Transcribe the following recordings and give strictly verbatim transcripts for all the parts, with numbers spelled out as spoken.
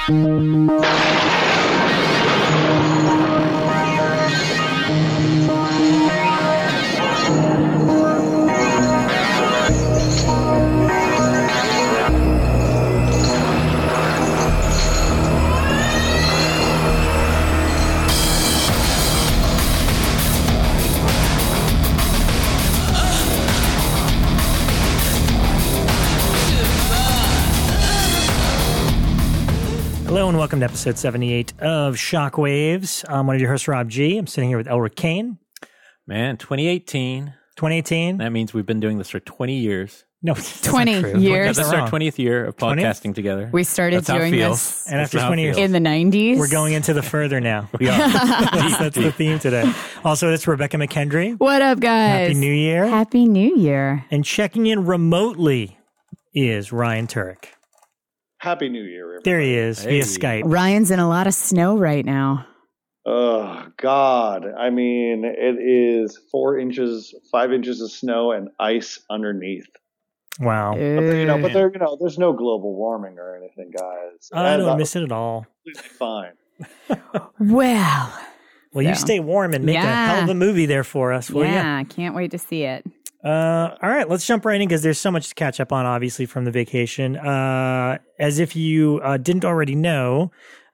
Hello and welcome to episode seventy-eight of Shockwaves. I'm one of your hosts, Rob G. I'm sitting here with Elric Kane. Man, twenty eighteen. twenty eighteen? That means we've been doing this for twenty years. No, that's twenty not true. years. This is our twentieth year of podcasting twentieth? together. We started That's how it doing feels. this And That's after how it twenty years, feels. in the nineties. we're going into the further now. We are. That's, that's the theme today. Also, it's Rebecca McKendry. What up, guys? Happy New Year. Happy New Year. And checking in remotely is Ryan Turek. Happy New Year, everybody. There he is Hey. via Skype. Ryan's in a lot of snow right now. Oh, God. I mean, it is four inches, five inches of snow and ice underneath. Wow. But, you know, but there, you know, there's no global warming or anything, guys. I And don't I'm miss it at all. completely fine. Well, Well, you So. stay warm and make a Yeah. hell of a movie there for us, will yeah, can't wait to see it. you? Uh, all right, let's jump right in because there's so much to catch up on, obviously, from the vacation. Uh, as if you uh, didn't already know,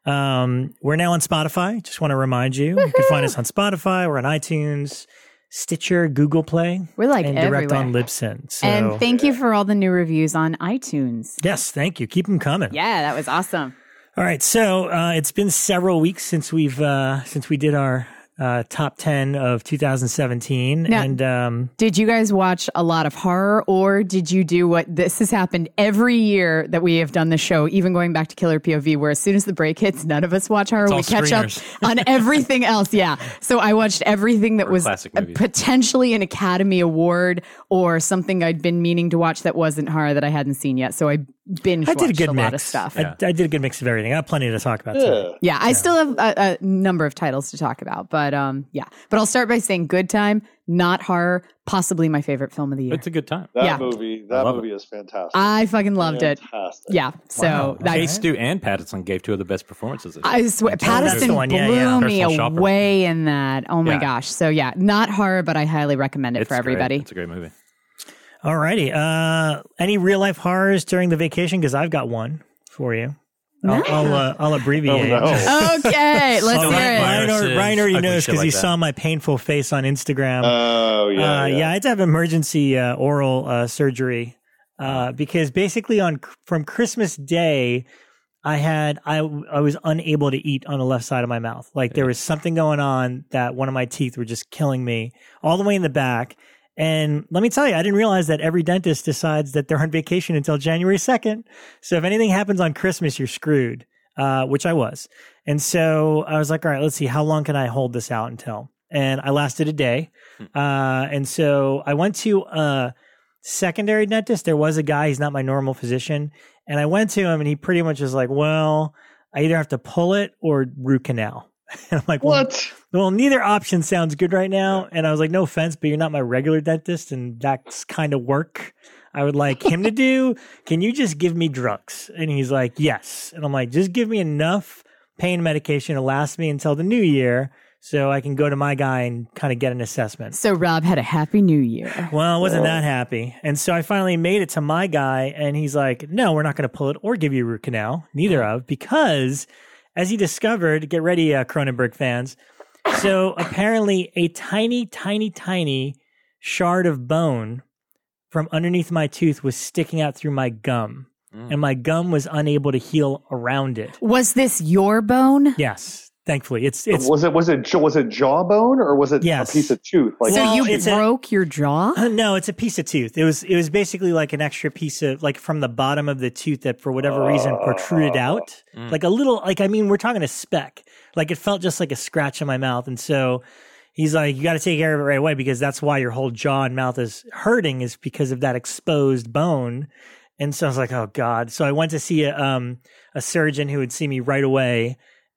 um, we're now on Spotify. Just want to remind you, you can find us on Spotify. We're on iTunes, Stitcher, Google Play, We're like and direct everywhere. on Libsyn. So, And thank you for all the new reviews on iTunes. yes, thank you. Keep them coming. Yeah, that was awesome. All right, so uh, it's been several weeks since we've uh, since we did our uh, top ten of two thousand seventeen, Now- and um, Did you guys watch a lot of horror, or did you do what this has happened every year that we have done the show, even going back to Killer P O V, where as soon as the break hits, none of us watch horror. It's all We catch screeners. up on everything else. Yeah. So I watched everything that Or was classic uh, movies. potentially an Academy Award or something I'd been meaning to watch that wasn't horror that I hadn't seen yet. So I binge I watched did a good a mix. lot of stuff. I, Yeah. I did a good mix of everything. I have plenty to talk about today. Yeah. Yeah, I still have a, a number of titles to talk about, but um, yeah. But I'll start by saying Good Time, not horror, possibly my favorite film of the year. It's a good time. That Yeah. movie, I that love so is fantastic. I fucking loved it. Fantastic. Yeah, so Wow. that, Jay Stu and Pattinson gave two of the best performances. This year. I swear, that's Patterson the one. blew Yeah, yeah. me Personal shopper. away in that. Oh my Yeah. gosh. So yeah, not horror, but I highly recommend it It's for great. everybody. It's a great movie. All righty. Uh, any real life horrors during the vacation? Because I've got one for you. I'll, I'll, uh, I'll abbreviate. Oh, no. Okay, let's Oh, hear Ryan, it. Ryan, already, Ryan already Ugly knows shit because he like that. saw my painful face on Instagram. Oh, yeah. Uh, yeah. yeah, I had to have emergency uh, oral uh, surgery uh, because basically on from Christmas Day, I had I I was unable to eat on the left side of my mouth. Like there was something going on that one of my teeth were just killing me all the way in the back. And let me tell you, I didn't realize that every dentist decides that they're on vacation until January second. So if anything happens on Christmas, you're screwed, uh, which I was. And so I was like, all right, let's see, how long can I hold this out until? And I lasted a day. Uh, and so I went to a secondary dentist. There was a guy, he's not my normal physician. And I went to him and he pretty much was like, well, I either have to pull it or root canal. And I'm like, well, What? well, neither option sounds good right now. And I was like, no offense, but you're not my regular dentist. And that's kind of work I would like him to do. Can you just give me drugs? And he's like, yes. And I'm like, just give me enough pain medication to last me until the new year so I can go to my guy and kind of get an assessment. So Rob had a happy new year. Well, I wasn't that happy. And so I finally made it to my guy, and he's like, no, we're not going to pull it or give you a root canal, neither of, because as he discovered, get ready, uh, Cronenberg fans. So apparently a tiny, tiny, tiny shard of bone from underneath my tooth was sticking out through my gum, and my gum was unable to heal around it. Was this your bone? Yes, thankfully. It's it's was it was it was it jawbone or was it Yes. a piece of tooth? Like So Well, you it's a- broke your jaw? Uh, no, it's a piece of tooth. It was it was basically like an extra piece of like from the bottom of the tooth that for whatever reason protruded out. Like a little like I mean we're talking a speck. Like it felt just like a scratch in my mouth. And so he's like, you got to take care of it right away because that's why your whole jaw and mouth is hurting is because of that exposed bone. And so I was like, oh God. So I went to see a um a surgeon who would see me right away.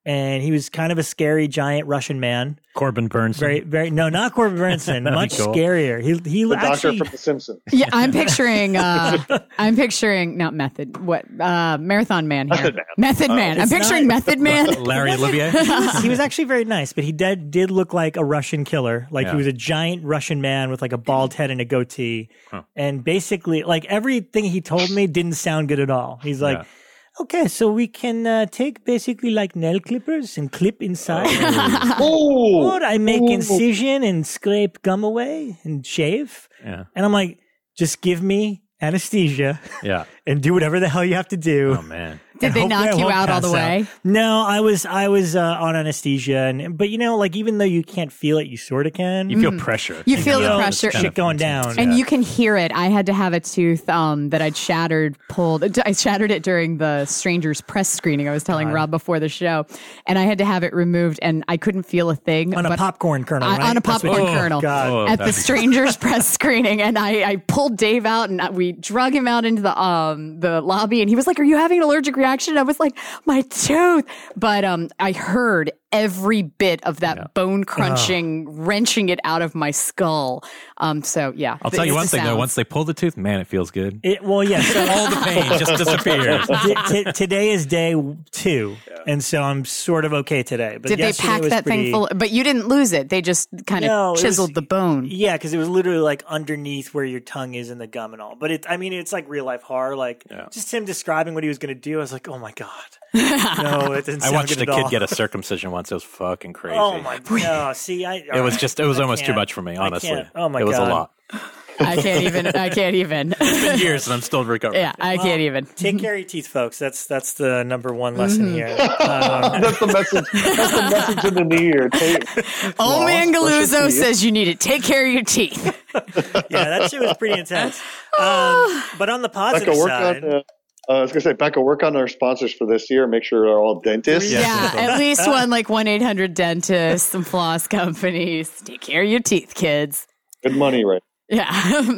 and he was kind of a scary giant Russian man. Corbin Burnson. Very, very no, not Corbin Burnson. Much cool. scarier. He he The actually doctor from The Simpsons. Yeah, I'm picturing. Uh, I'm picturing not Method. What uh, Marathon Man here? Method Man. Method Man. I'm It's picturing not- Method Man. Larry Olivier. he, was, he was actually very nice, but he did did look like a Russian killer. Like Yeah. he was a giant Russian man with like a bald head and a goatee, Huh. and basically like everything he told me didn't sound good at all. He's like. Yeah. Okay, so we can uh, take basically like nail clippers and clip inside. Oh, Or I make Ooh. incision and scrape gum away and shave. Yeah. And I'm like, just give me anesthesia Yeah. and do whatever the hell you have to do. Oh man. Did And they hopefully knock I you won't out all the pass way? No, I was I was uh, on anesthesia, and but you know, like even though you can't feel it, you sort of can. You feel pressure. You feel the feel pressure. shit going down. And Yeah. you can hear it. I had to have a tooth um, that I'd shattered, pulled. I shattered it during the Strangers press screening. I was telling Rob before the show, and I had to have it removed, and I couldn't feel a thing. on a but popcorn kernel, I- right? on a That's what popcorn you- kernel. Oh, God. Oh, at the that's- Strangers press screening, and I, I pulled Dave out, and we drug him out into the um the lobby, and he was like, "Are you having an allergic reaction?" And I was like, "My tooth," but um, I heard every bit of that bone crunching, wrenching it out of my skull. Um, so yeah, I'll tell you it's one the thing though. sounds. Once they pull the tooth, man, it feels good. It, well, yeah. So All the pain just disappears. t- t- today is day two, and so I'm sort of okay today. But Did they yesterday pack was that pretty, thing full? But you didn't lose it. They just kind of No, it was- chiseled the bone. Yeah, because it was literally like underneath where your tongue is in the gum and all. But it, I mean, it's like real life horror. Like Yeah. just him describing what he was going to do. I was like, oh my god, no, it didn't. I sound watched good a at kid all. get a circumcision once. It was fucking crazy. Oh my no! See, I It was just. It was I almost too can't. much for me. I Honestly. can't. Oh my It was god, a lot. I can't even. I can't even. It's been years and I'm still recovering. Yeah, I can't even. Take care of your teeth, folks. That's that's the number one lesson here. Um, That's the message. That's the message in the new year. Take, Old floss, man brush your Galuzzo teeth. says you need to take care of your teeth. yeah, that shit was pretty intense. Um, but on the positive Becca, work side, on. Uh, uh, I was gonna say, Becca, work on our sponsors for this year. Make sure they're all dentists. Yeah. Yeah, at least one like one eight hundred dentist, some floss companies. Take care of your teeth, kids. Good money, right? Yeah.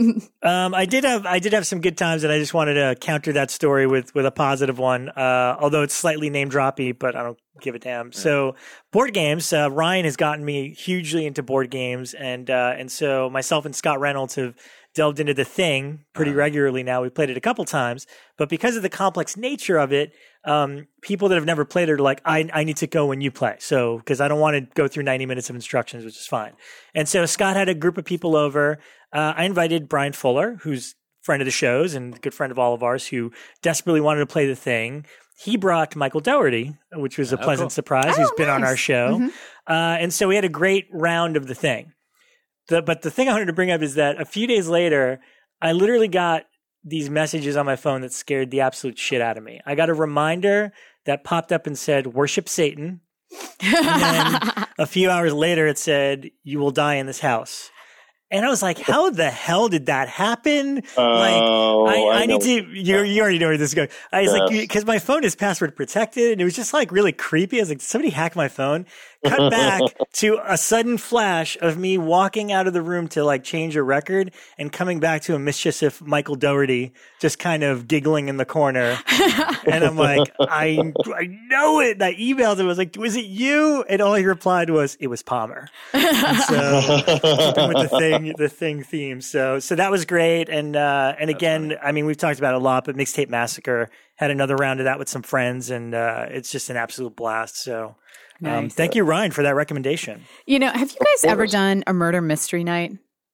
Um, I did have I did have some good times, and I just wanted to counter that story with with a positive one. Uh, although it's slightly name droppy, but I don't give a damn. So board games. Uh, Ryan has gotten me hugely into board games, and uh, and so myself and Scott Reynolds have delved into the thing pretty regularly now. We played it a couple times, but because of the complex nature of it, um, people that have never played it are like, I, I need to go when you play. So, because I don't want to go through ninety minutes of instructions, which is fine. And so Scott had a group of people over. Uh, I invited Brian Fuller, who's friend of the shows and a good friend of all of ours, who desperately wanted to play the thing. He brought Michael Dougherty, which was a Oh, pleasant cool. surprise, Oh, who's been on nice. our show. Mhm. Uh, and so we had a great round of the thing. The, but the thing I wanted to bring up is that a few days later, I literally got these messages on my phone that scared the absolute shit out of me. I got a reminder that popped up and said, worship Satan. And then a few hours later, it said, you will die in this house. And I was like, how the hell did that happen? Oh, like, I, I, I need know. to, you, you already know where this is going. I was like, Yes. because my phone is password protected, and it was just like really creepy. I was like, did somebody hack my phone? Cut back to a sudden flash of me walking out of the room to like change a record and coming back to a mischievous Michael Dougherty just kind of giggling in the corner. And I'm like, I I know it. And I emailed him. I was like, was it you? And all he replied was, it was Palmer. And so keeping with the thing, the thing theme. So so that was great. And uh, and again, I mean, we've talked about it a lot, but Mixtape Massacre had another round of that with some friends, and uh, it's just an absolute blast. So um, Nice. thank you, Ryan, for that recommendation. You know, have you guys ever course. done a murder mystery night?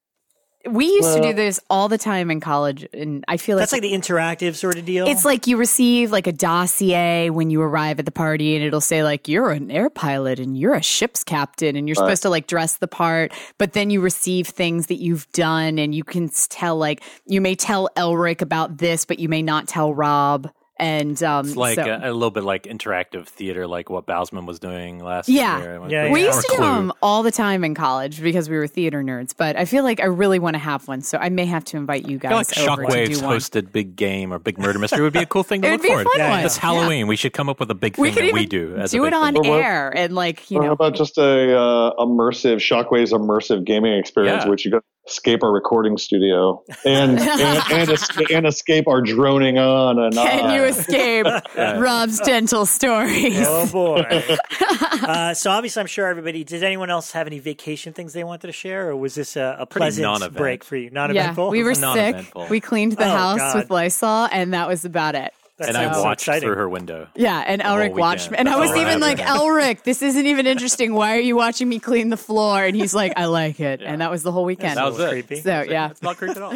We used to Well- do this all the time in college, and I feel like That's like the interactive sort of deal. it's like you receive like a dossier when you arrive at the party, and it'll say like you're an air pilot and you're a ship's captain, and you're supposed to like dress the part. But then you receive things that you've done, and you can s- tell like you may tell Elric about this, but you may not tell Rob. And um, It's like so- a, a little bit like interactive theater, like what Bousman was doing last Yeah. year. It was Yeah, pretty- we yeah. used or to do Clue. them all the time in college because we were theater nerds. But I feel like I really want to have one, so I may have to invite you I feel guys like over to Shockwave's do one. hosted big game or big murder mystery would be a cool thing to It look would be a forward. fun Yeah, one. This Halloween, we should come up with a big We thing could that even we do. As a do big it on thing. Or what- air and like you Or how know. about just a uh, immersive Shockwave's immersive gaming experience, Yeah. which you go to escape our recording studio and and, and, escape, and escape our droning on and Can on. you escape Rob's dental stories? Oh boy! uh, so obviously, I'm sure everybody. Did anyone else have any vacation things they wanted to share, or was this a, a pleasant non-event. break for you? Yeah, Non-eventful. we were Not sick. eventful. We cleaned the Oh, house God. with Lysol, and that was about it. That And sounds I so watched exciting. through her window. Yeah, and whole Elric watched me. weekend. And I That's was all I even like, ever had. Elric, this isn't even interesting. Why are you watching me clean the floor? And he's like, I like it. And that was the whole weekend. That was it. creepy. So, yeah. It's not creepy at all.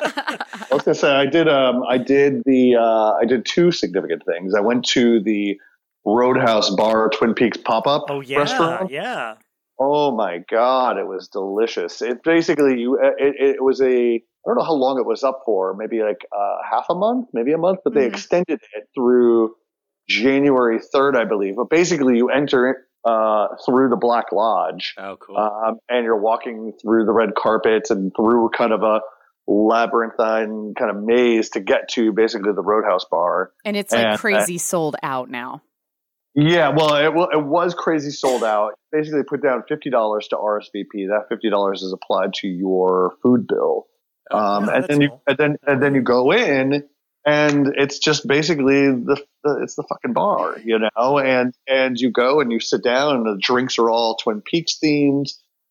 I was gonna say I did um I did the uh, I did two significant things. I went to the Roadhouse Bar Twin Peaks pop up Oh yeah, restaurant. yeah. Oh my god, it was delicious. It basically you it, it was a I don't know how long it was up for, maybe like uh, half a month, maybe a month, but they Mhm. extended it through January third, I believe. But basically, you enter uh, through the Black Lodge, Oh, cool. um, and you're walking through the red carpet and through kind of a labyrinthine kind of maze to get to basically the Roadhouse Bar. And it's like And, uh, crazy sold out now. Yeah, well, it, well, it was crazy sold out. Basically, put down fifty dollars to R S V P. That fifty dollars is applied to your food bill. Um, Oh, and that's then you, cool. and then, and then you go in, and it's just basically the, the, it's the fucking bar, you know, and, and you go and you sit down, and the drinks are all Twin Peaks themed.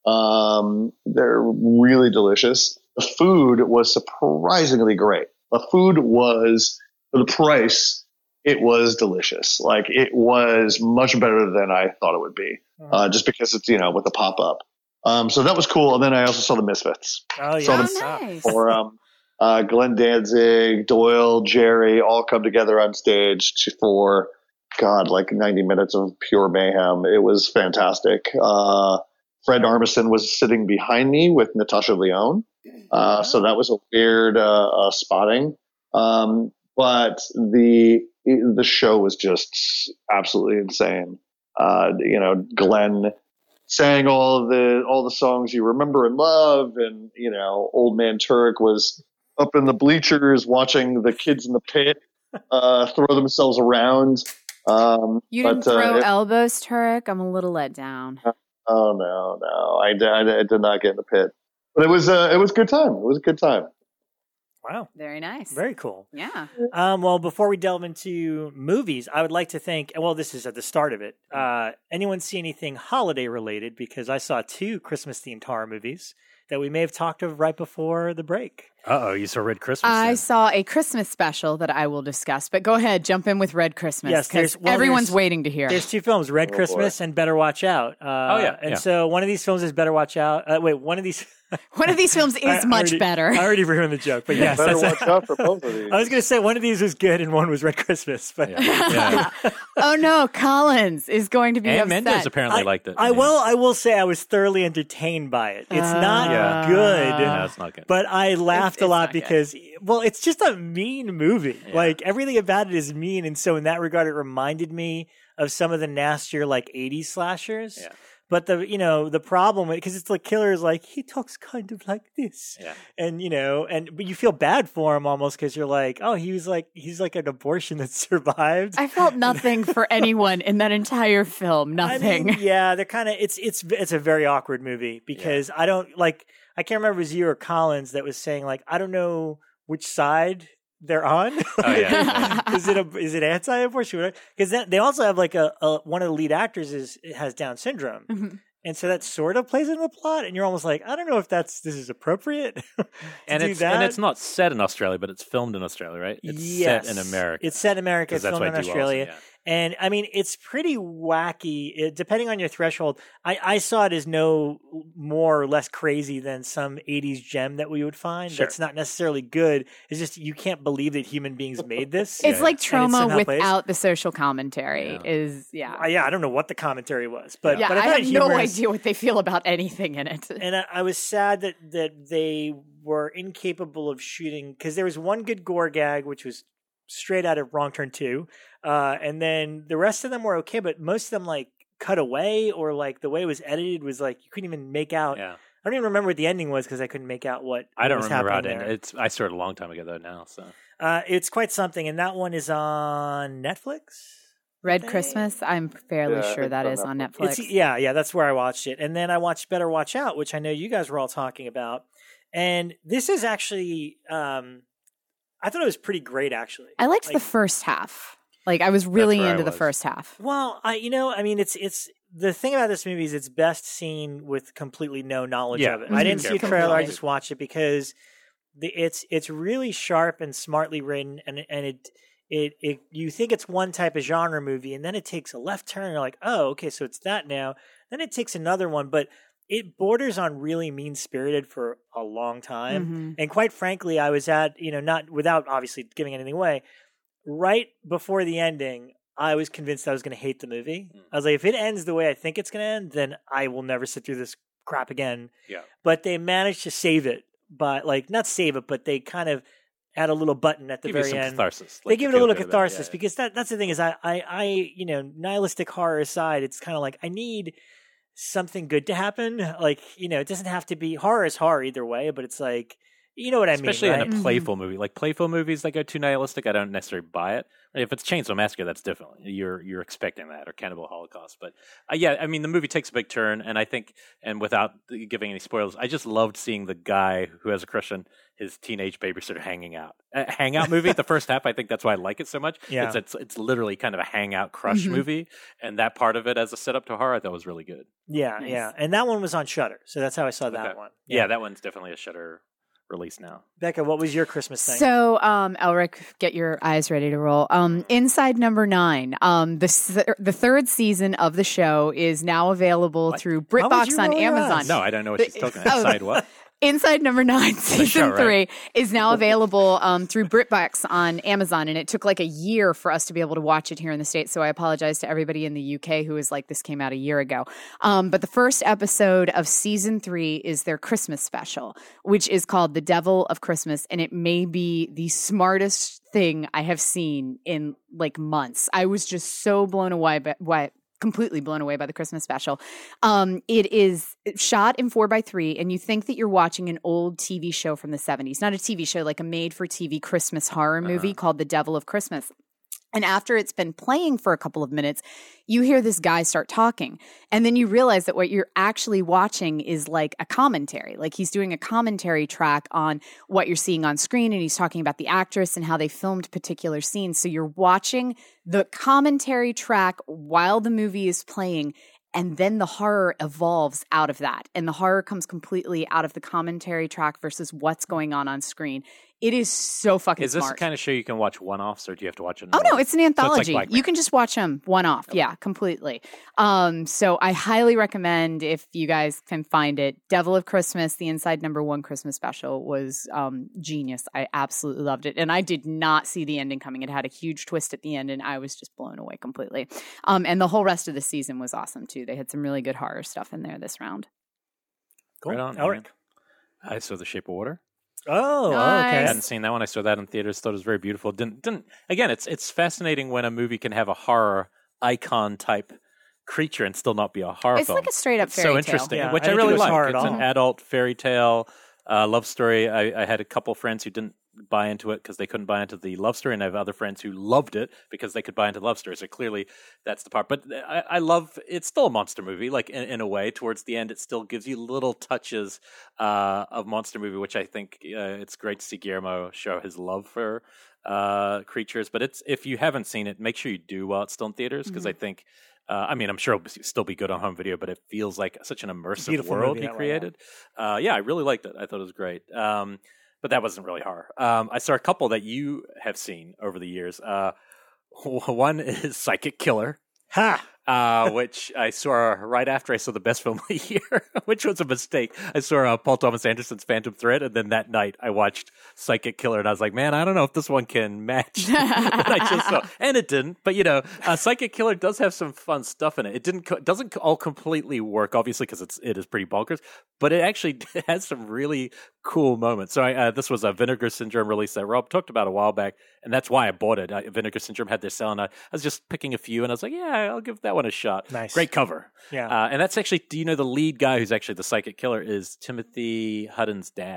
Um, they're really delicious. The food was surprisingly great. The food was, for the price, it was delicious. Like, it was much better than I thought it would be, uh, just because it's, you know, with the pop up. Um, so that was cool. And then I also saw the Misfits. Oh So yeah. the- Oh, nice. Or um, uh, Glenn Danzig, Doyle, Jerry all come together on stage to, for, God, like ninety minutes of pure mayhem. It was fantastic. Uh, Fred Armisen was sitting behind me with Natasha Lyonne. Uh, so that was a weird uh, uh, spotting. Um, but the the show was just absolutely insane. Uh, you know, Glenn sang all of the all the songs you remember and love, and you know, Old Man Turek was up in the bleachers watching the kids in the pit uh, throw themselves around. Um, You but, didn't throw uh, it- elbows, Turek? I'm a little let down. oh no, no, I, did- I did not get in the pit, but it was uh, it was a good time. It was a good time. Wow. Very nice. Very cool. Yeah. Um, well, before we delve into movies, I would like to thank, well, this is at the start of it. Uh, anyone see anything holiday related? Because I saw two Christmas themed horror movies that we may have talked of right before the break. Uh-oh, you saw Red Christmas. I then. saw a Christmas special that I will discuss, but go ahead, jump in with Red Christmas. Yes, because there's- well, everyone's there's- waiting to hear. There's two films, Red Oh, boy. Christmas and Better Watch Out. Uh, Oh, yeah, And yeah. so one of these films is Better Watch Out. Uh, wait, one of these. One of these films is I- I much already- better. I already ruined the joke, but yes. Better that's- watch out for both of these. I was going to say one of these was good and one was Red Christmas. But Yeah. yeah. Oh no, Collins is going to be And upset. Mendes apparently I, liked it. I Yeah. will. I will say I was thoroughly entertained by it. It's not Yeah. good, No, it's not good. but I laughed It's- a it's lot not good. because, well, it's just a mean movie. Yeah. Like everything about it is mean, and so in that regard, it reminded me of some of the nastier like eighties slashers. Yeah. But the you know the problem because it's like killer is like he talks kind of like this, Yeah. and you know, and but you feel bad for him almost because you're like, oh, he was like he's like an abortion that survived. I felt nothing for anyone in that entire film. I Nothing. mean, yeah, they're kind of it's it's it's a very awkward movie because I don't like I can't remember if it was you or Collins that was saying like I don't know which side they're on. Oh, yeah. is it a is it anti-abortion? Because then they also have like a, a one of the lead actors is has Down syndrome. Mhm. And so that sort of plays into the plot, and you're almost like, I don't know if that's this is appropriate. to and do it's that. and it's not set in Australia, but it's filmed in Australia, right? It's yes. set in America. It's set in America. 'Cause It's that's filmed what in I do Australia. also, yeah. And I mean, it's pretty wacky. It, depending on your threshold, I, I saw it as no more or less crazy than some eighties gem that we would find. Sure. That's not necessarily good. It's just you can't believe that human beings made this. It's Yeah. like And it's trauma somehow placed. without the social commentary. Yeah. Is yeah. Uh, yeah, I don't know what the commentary was, but yeah, but I, I, found have it no humorous. idea what they feel about anything in it. And I, I was sad that that they were incapable of shooting because there was one good gore gag, which was straight out of Wrong Turn two, uh, and then the rest of them were okay, but most of them like cut away or like the way it was edited was like you couldn't even make out. Yeah. I don't even remember what the ending was because I couldn't make out what I don't was remember how it happening ended. there. It's I started a long time ago though now, so Uh, it's quite something, and that one is on Netflix. Red They- Christmas. I'm fairly Yeah, sure it's that on is on Netflix. Netflix. It's, yeah, yeah, that's where I watched it, and then I watched Better Watch Out, which I know you guys were all talking about. And this is actually, um, I thought it was pretty great, actually. I liked like, the first half. Like I was really where I into the was. first half. Well, I, you know, I mean, it's it's the thing about this movie is it's best seen with completely no knowledge Yeah. of it. I didn't Mhm. see a trailer; I Completely. just watched it because the, it's it's really sharp and smartly written, and and it it it you think it's one type of genre movie, and then it takes a left turn. You're like, oh, okay, so it's that now. Then it takes another one, but it borders on really mean spirited for a long time. Mhm. And quite frankly, I was at, you know, not without obviously giving anything away, right before the ending, I was convinced I was going to hate the movie. Mm. I was like, if it ends the way I think it's going to end, then I will never sit through this crap again. Yeah. But they managed to save it by, like, not save it, but they kind of had a little button at the Give you very some end. catharsis. They like, give you it a feel little good about it. catharsis Yeah, because that that's the thing is I, I, I, you know, nihilistic horror aside, it's kind of like I need something good to happen. Like, you know, it doesn't have to be horror is horror either way, but it's like, you know what I Especially mean, right? in a playful movie, like playful movies that go too nihilistic, I don't necessarily buy it. If it's Chainsaw Massacre, that's different. You're you're expecting that, or Cannibal Holocaust. But uh, yeah, I mean, the movie takes a big turn, and I think, and without giving any spoilers, I just loved seeing the guy who has a crush on his teenage babysitter hanging out. Uh, hangout movie. The first half, I think that's why I like it so much. Yeah. It's it's, it's literally kind of a hangout crush Mhm. movie, and that part of it as a setup to horror, I thought was really good. Yeah, Nice. yeah. And that one was on Shudder, so that's how I saw that Okay. one. Yeah. that one's definitely a Shudder release now. Becca, what was your Christmas thing? So, um, Elric, get your eyes ready to roll. Um, Inside Number Nine. Um, the th- the third season of the show is now available What? through Why would BritBox you on roll your Amazon. eyes? No, I don't know what she's talking about. Oh. Inside what? Inside Number Nine, season show, right? three, is now available um, through BritBox on Amazon, and it took like a year for us to be able to watch it here in the States. So I apologize to everybody in the U K who was like, "This came out a year ago." Um, but the first episode of season three is their Christmas special, which is called "The Devil of Christmas," and it may be the smartest thing I have seen in like months. I was just so blown away by. by completely blown away by the Christmas special. Um, it is shot in four by three, and you think that you're watching an old T V show from the seventies. Not a T V show, like a made-for-T V Christmas horror movie Uh-huh. called The Devil of Christmas. And after it's been playing for a couple of minutes, you hear this guy start talking. And then you realize that what you're actually watching is like a commentary. Like he's doing a commentary track on what you're seeing on screen. And he's talking about the actress and how they filmed particular scenes. So you're watching the commentary track while the movie is playing. And then the horror evolves out of that. And the horror comes completely out of the commentary track versus what's going on on screen. It is so fucking Is this smart. the kind of show you can watch one-offs, or do you have to watch it? in Oh no, order? it's an So it's like anthology. Black You Mirror. can just watch them one off. Yeah, completely. Um, so I highly recommend if you guys can find it. Devil of Christmas, the Inside Number One Christmas special was um, genius. I absolutely loved it, and I did not see the ending coming. It had a huge twist at the end, and I was just blown away completely. Um, and the whole rest of the season was awesome too. They had some really good horror stuff in there this round. Cool. Right on, Elric. man. I saw The Shape of Water. Oh, Nice. I okay. hadn't seen that one. I saw that in theaters. Thought it was very beautiful. Didn't didn't again? It's it's fascinating when a movie can have a horror icon type creature and still not be a horror It's film. like a straight up It's fairy so tale. interesting, Yeah, which I I, didn't think really it was like. horror at It's all. an adult fairy tale uh, love story. I, I had a couple friends who didn't buy into it because they couldn't buy into the love story, and I have other friends who loved it because they could buy into the love story. So clearly, that's the part. But I, I love it's still a monster movie, like in, in a way. Towards the end, it still gives you little touches uh, of monster movie, which I think uh, it's great to see Guillermo show his love for uh, creatures. But it's if you haven't seen it, make sure you do while it's still in theaters because Mhm. I think. Uh, I mean, I'm sure it'll be- still be good on home video, but it feels like such an immersive Beautiful world movie he that way, yeah. created. Uh, yeah, I really liked it. I thought it was great. Um, but that wasn't really horror. Um, I saw a couple that you have seen over the years. Uh, one is Psychic Killer, Ha! uh, which I saw right after I saw the best film of the year, which was a mistake. I saw uh, Paul Thomas Anderson's Phantom Thread, and then that night I watched Psychic Killer, and I was like, man, I don't know if this one can match what I just saw. And it didn't, but you know, uh, Psychic Killer does have some fun stuff in it. It didn't co- doesn't all completely work, obviously, because it's it is pretty bonkers, but it actually has some really cool moments. So I, uh, this was a Vinegar Syndrome release that Rob talked about a while back, and that's why I bought it. I, Vinegar Syndrome had their sale, and I, I was just picking a few, and I was like, yeah, I'll give that one a shot. Nice. Great cover. Yeah. Uh, and that's actually, do you know the lead guy who's actually the Psychic Killer is Timothy Hutton's dad?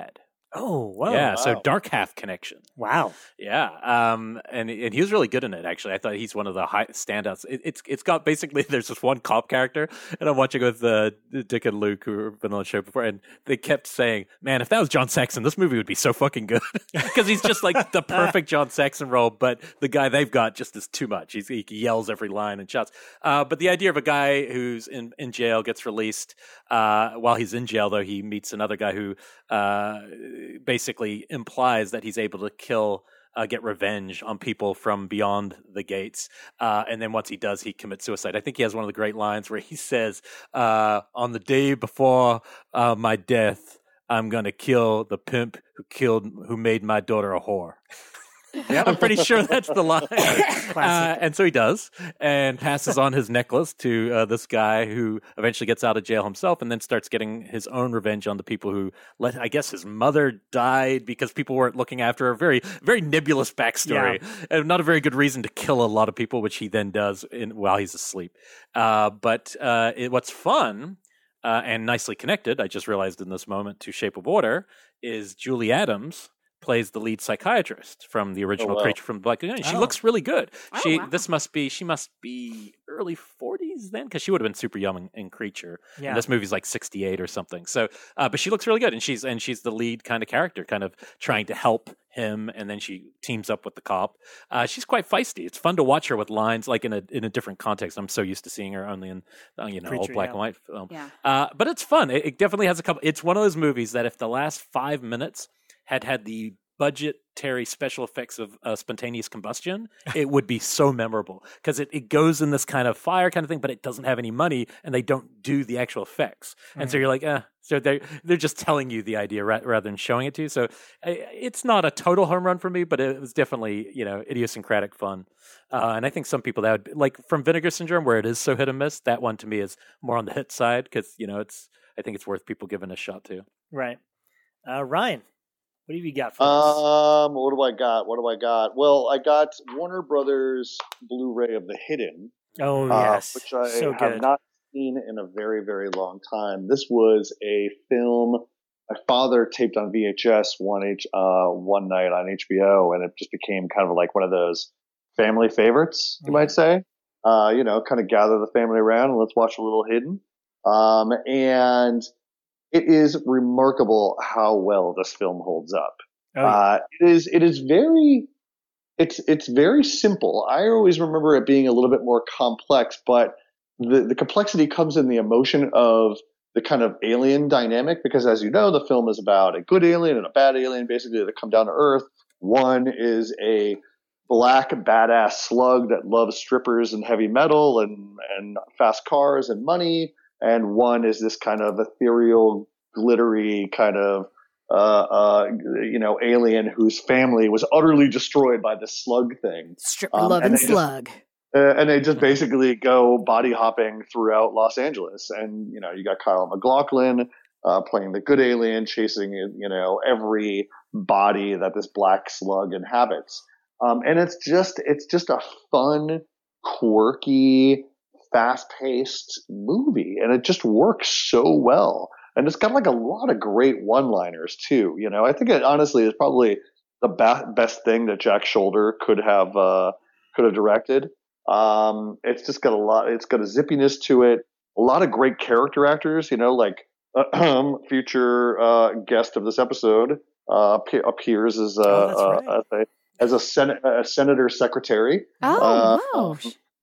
Oh, wow. yeah, so wow. Dark Half Connection. Wow. Yeah, um, and and he was really good in it. Actually, I thought he's one of the high standouts. It, it's it's got basically there's this one cop character, and I'm watching with uh, Dick and Luke who have been on the show before, and they kept saying, "Man, if that was John Saxon, this movie would be so fucking good," because he's just like the perfect John Saxon role. But the guy they've got just is too much. He's, he yells every line and shouts. Uh, but the idea of a guy who's in, in jail gets released. Uh, while he's in jail, though, he meets another guy who uh, basically implies that he's able to kill, uh, get revenge on people from beyond the gates. Uh, and then once he does, he commits suicide. I think he has one of the great lines where he says, uh, on the day before uh, my death, I'm going to kill the pimp who killed, who made my daughter a whore. Yeah, I'm pretty sure that's the line. Uh, and so he does, and passes on his necklace to uh, this guy who eventually gets out of jail himself, and then starts getting his own revenge on the people who let. I guess his mother died because people weren't looking after her. Very, very nebulous backstory, yeah. And not a very good reason to kill a lot of people, which he then does in, while he's asleep. Uh, but uh, it, what's fun. Uh, and nicely connected, I just realized in this moment, to Shape of Water, is Julie Adams plays the lead psychiatrist from the original oh, wow. Creature from the Black Lagoon. She Oh. looks really good. Oh, she wow. this must be she must be early forties then, because she would have been super young in, in Creature. Yeah. And this movie's like sixty-eight or something. So, uh, but she looks really good, and she's and she's the lead kind of character, kind of trying to help him, and then she teams up with the cop. Uh, she's quite feisty. It's fun to watch her with lines like in a in a different context. I'm so used to seeing her only in uh, you know Creature, old black yeah. and white film. Yeah. Uh, but it's fun. It, it definitely has a couple. It's one of those movies that if the last five minutes had had the budgetary special effects of uh, spontaneous combustion, it would be so memorable, because it, it goes in this kind of fire kind of thing, but it doesn't have any money, and they don't do the actual effects. Mm. And so you're like, eh. So they're, they're just telling you the idea ra- rather than showing it to you. So uh, it's not a total home run for me, but it was definitely, you know, idiosyncratic fun. Uh, and I think some people that would, like from Vinegar Syndrome, where it is so hit and miss, that one to me is more on the hit side, because, you know, it's, I think it's worth people giving a shot to. Right. Uh, Ryan, what have you got for us? Um, what do I got? What do I got? Well, I got Warner Brothers Blu-ray of The Hidden. Oh, uh, yes. which I so have good. not seen in a very, very long time. This was a film my father taped on V H S one H uh one night on H B O, and it just became kind of like one of those family favorites, you might say. Uh, you know, kind of gather the family around and let's watch a little Hidden. Um, and it is remarkable how well this film holds up. Oh, yeah. Uh, it is, it is very, it's, it's very simple. I always remember it being a little bit more complex, but the, the complexity comes in the emotion of the kind of alien dynamic, because as you know, the film is about a good alien and a bad alien, basically, that come down to Earth. One is a black badass slug that loves strippers and heavy metal and, and fast cars and money. And one is this kind of ethereal, glittery kind of, uh, uh, you know, alien whose family was utterly destroyed by this slug thing. Strip Um, love and, and they slug. Just, uh, and they just basically go body hopping throughout Los Angeles. And, you know, you got Kyle MacLachlan uh, playing the good alien, chasing, you know, every body that this black slug inhabits. Um, and it's just, it's just a fun, quirky, fast-paced movie, and it just works so well. And it's got like a lot of great one-liners too. You know, I think it honestly is probably the ba- best thing that Jack Shoulder could have uh, could have directed. Um, it's just got a lot. It's got a zippiness to it. A lot of great character actors. You know, like uh, future uh, guest of this episode uh, appears as a, Oh, that's uh, right. as a as a, sen- a senator secretary. Oh, Uh, wow.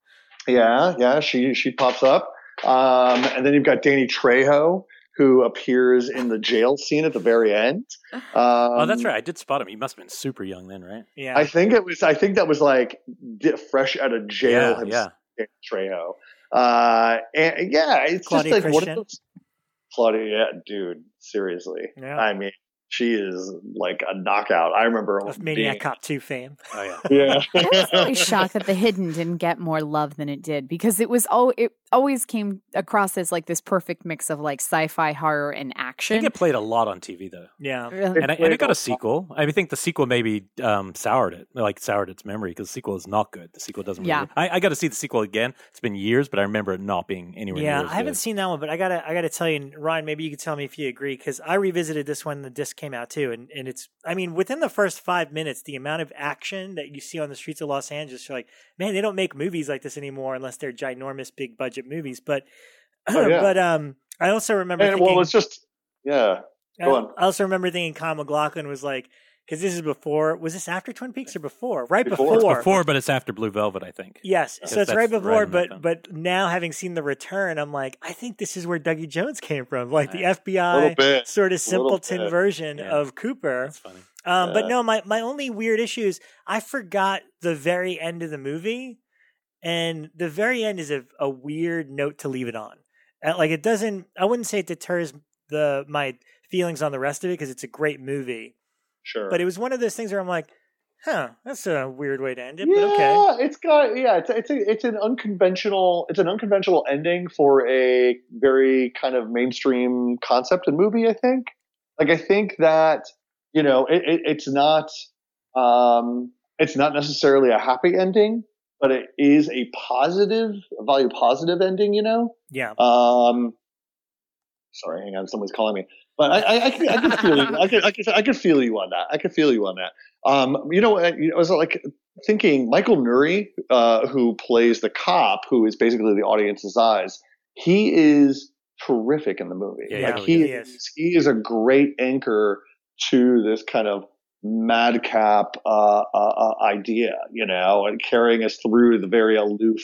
Yeah, yeah, she she pops up, um, and then you've got Danny Trejo, who appears in the jail scene at the very end. Um, Oh, that's right. I did spot him. He must have been super young then, right? Yeah. I think it was. I think that was like di- fresh out of jail. Yeah, himself, yeah. Danny Trejo. Uh, and yeah, it's Claudia just like one Christian. of those. Claudia, yeah, dude, seriously. Yeah. I mean, she is like a knockout. I remember Of being, Maniac Cop two fame. Oh, yeah. Yeah. I was always shocked that The Hidden didn't get more love than it did, because it was oh it always came across as like this perfect mix of like sci-fi, horror, and I action. think it played a lot on T V, though. Yeah. Really? And, I, and it got a sequel. I think the sequel maybe um, soured it, like soured its memory, because the sequel is not good. The sequel doesn't. Really, Yeah. I, I got to see the sequel again. It's been years, but I remember it not being anywhere Yeah, near as I haven't good. seen that one, but I gotta, I gotta tell you, Ryan. Maybe you could tell me if you agree, because I revisited this one in the disc came out too, and and it's I mean within the first five minutes, the amount of action that you see on the streets of Los Angeles, you're like, man, they don't make movies like this anymore unless they're ginormous, big budget movies. But Oh, yeah. but um, I also remember And, thinking, well, it's just yeah. Go on. I also remember thinking Kyle MacLachlan was like, because this is before, was this after Twin Peaks or before? Right Before. before. It's before, but it's after Blue Velvet, I think. Yes, so it's that's right before, right in that but film. but now having seen The Return, I'm like, I think this is where Dougie Jones came from, like the Right. F B Little I bit. sort of Little simpleton bit. version Yeah. of Cooper. That's funny. Um, But Yeah. no, my, my only weird issue is I forgot the very end of the movie, and the very end is a, a weird note to leave it on. Uh, Like it doesn't, I wouldn't say it deters the my feelings on the rest of it because it's a great movie. Sure. But it was one of those things where I'm like, huh, that's a weird way to end it, yeah, but okay. it's got yeah, it's it's a, it's an unconventional it's an unconventional ending for a very kind of mainstream concept and movie. I think, like I think that you know it, it, it's not um it's not necessarily a happy ending, but it is a positive, a value positive ending. You know. Yeah. Um, sorry, hang on, someone's calling me. But I, I, I, can, I can feel you. I can, I can, I can feel you on that. I can feel you on that. Um, you know, I, I was like thinking Michael Nuri, uh, who plays the cop, who is basically the audience's eyes. He is terrific in the movie. Yeah, like yeah, he he is, is. he is a great anchor to this kind of madcap uh, uh, uh, idea, you know, and carrying us through the very aloof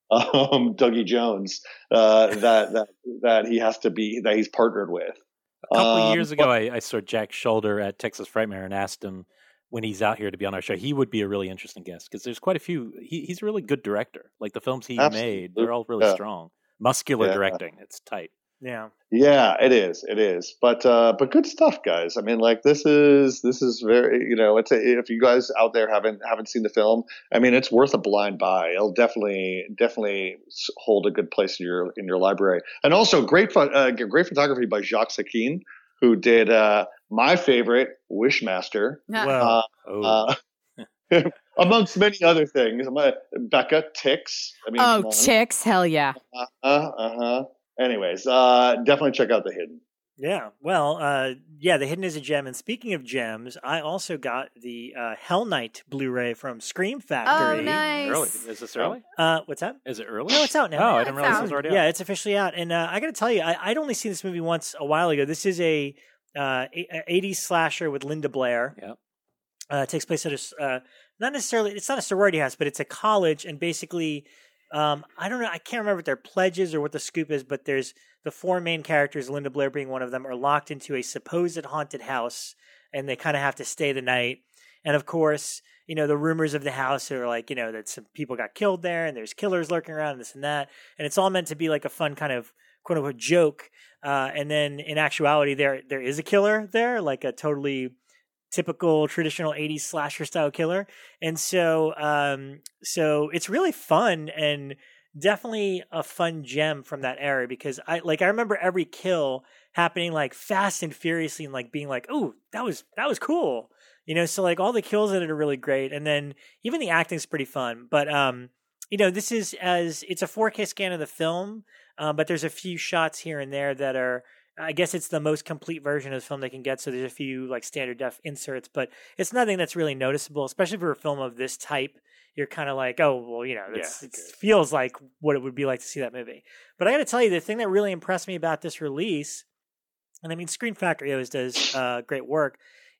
um, Dougie Jones uh, that that that he has to be that he's partnered with. A couple Um, of years ago, I, I saw Jack Shoulder at Texas Frightmare and asked him when he's out here to be on our show. He would be a really interesting guest because there's quite a few. He, he's a really good director. Like the films he Absolutely. made, they're all really Yeah. strong. Muscular Yeah. directing. It's tight. Yeah. Yeah, it is. It is. But uh, but good stuff, guys. I mean, like this is this is very you know, it's a, if you guys out there haven't haven't seen the film, I mean, it's worth a blind buy. It'll definitely definitely s- hold a good place in your in your library. And also great pho- uh, great photography by Jacques Sakin, who did uh, my favorite Wishmaster, Well, Oh, uh, amongst many other things. My, Becca Ticks. I mean, Oh, come on. chicks, hell yeah. Uh huh. Uh huh. Anyways, uh, definitely check out The Hidden. yeah. Well, uh, yeah, The Hidden is a gem. And speaking of gems, I also got the uh, Hell Night Blu-ray from Scream Factory. Oh, nice. early. Is this early? Uh, what's that? Is it early? No, it's out now. Oh, I Yeah, didn't it's realize out. it was already out. Yeah, it's officially out. And uh, I got to tell you, I, I'd only seen this movie once a while ago. This is a uh, a- eighties slasher with Linda Blair. Yeah. Uh, it takes place at a, s- uh, not necessarily, it's not a sorority house, but it's a college. And basically, um, I don't know, I can't remember what their pledges or what the scoop is, but there's the four main characters, Linda Blair being one of them, are locked into a supposed haunted house, and they kind of have to stay the night. And of course, you know, the rumors of the house are like, you know, that some people got killed there and there's killers lurking around and this and that. And it's all meant to be like a fun kind of quote unquote joke. Uh, and then in actuality, there there is a killer there, like a totally typical traditional eighties slasher style killer. And so um, so it's really fun and definitely a fun gem from that era because I like I remember every kill happening like fast and furiously and like being like, oh, that was that was cool. You know, so like all the kills in it are really great. And then even the acting's pretty fun. But um, you know, this is as it's a four K scan of the film, um, but there's a few shots here and there that are I guess it's the most complete version of the film they can get. So there's a few like standard def inserts, but it's nothing that's really noticeable, especially for a film of this type. You're kind of like, oh, well, you know, it's, Yeah, it okay. feels like what it would be like to see that movie. But I got to tell you, the thing that really impressed me about this release, and I mean, Screen Factory always does uh, great work,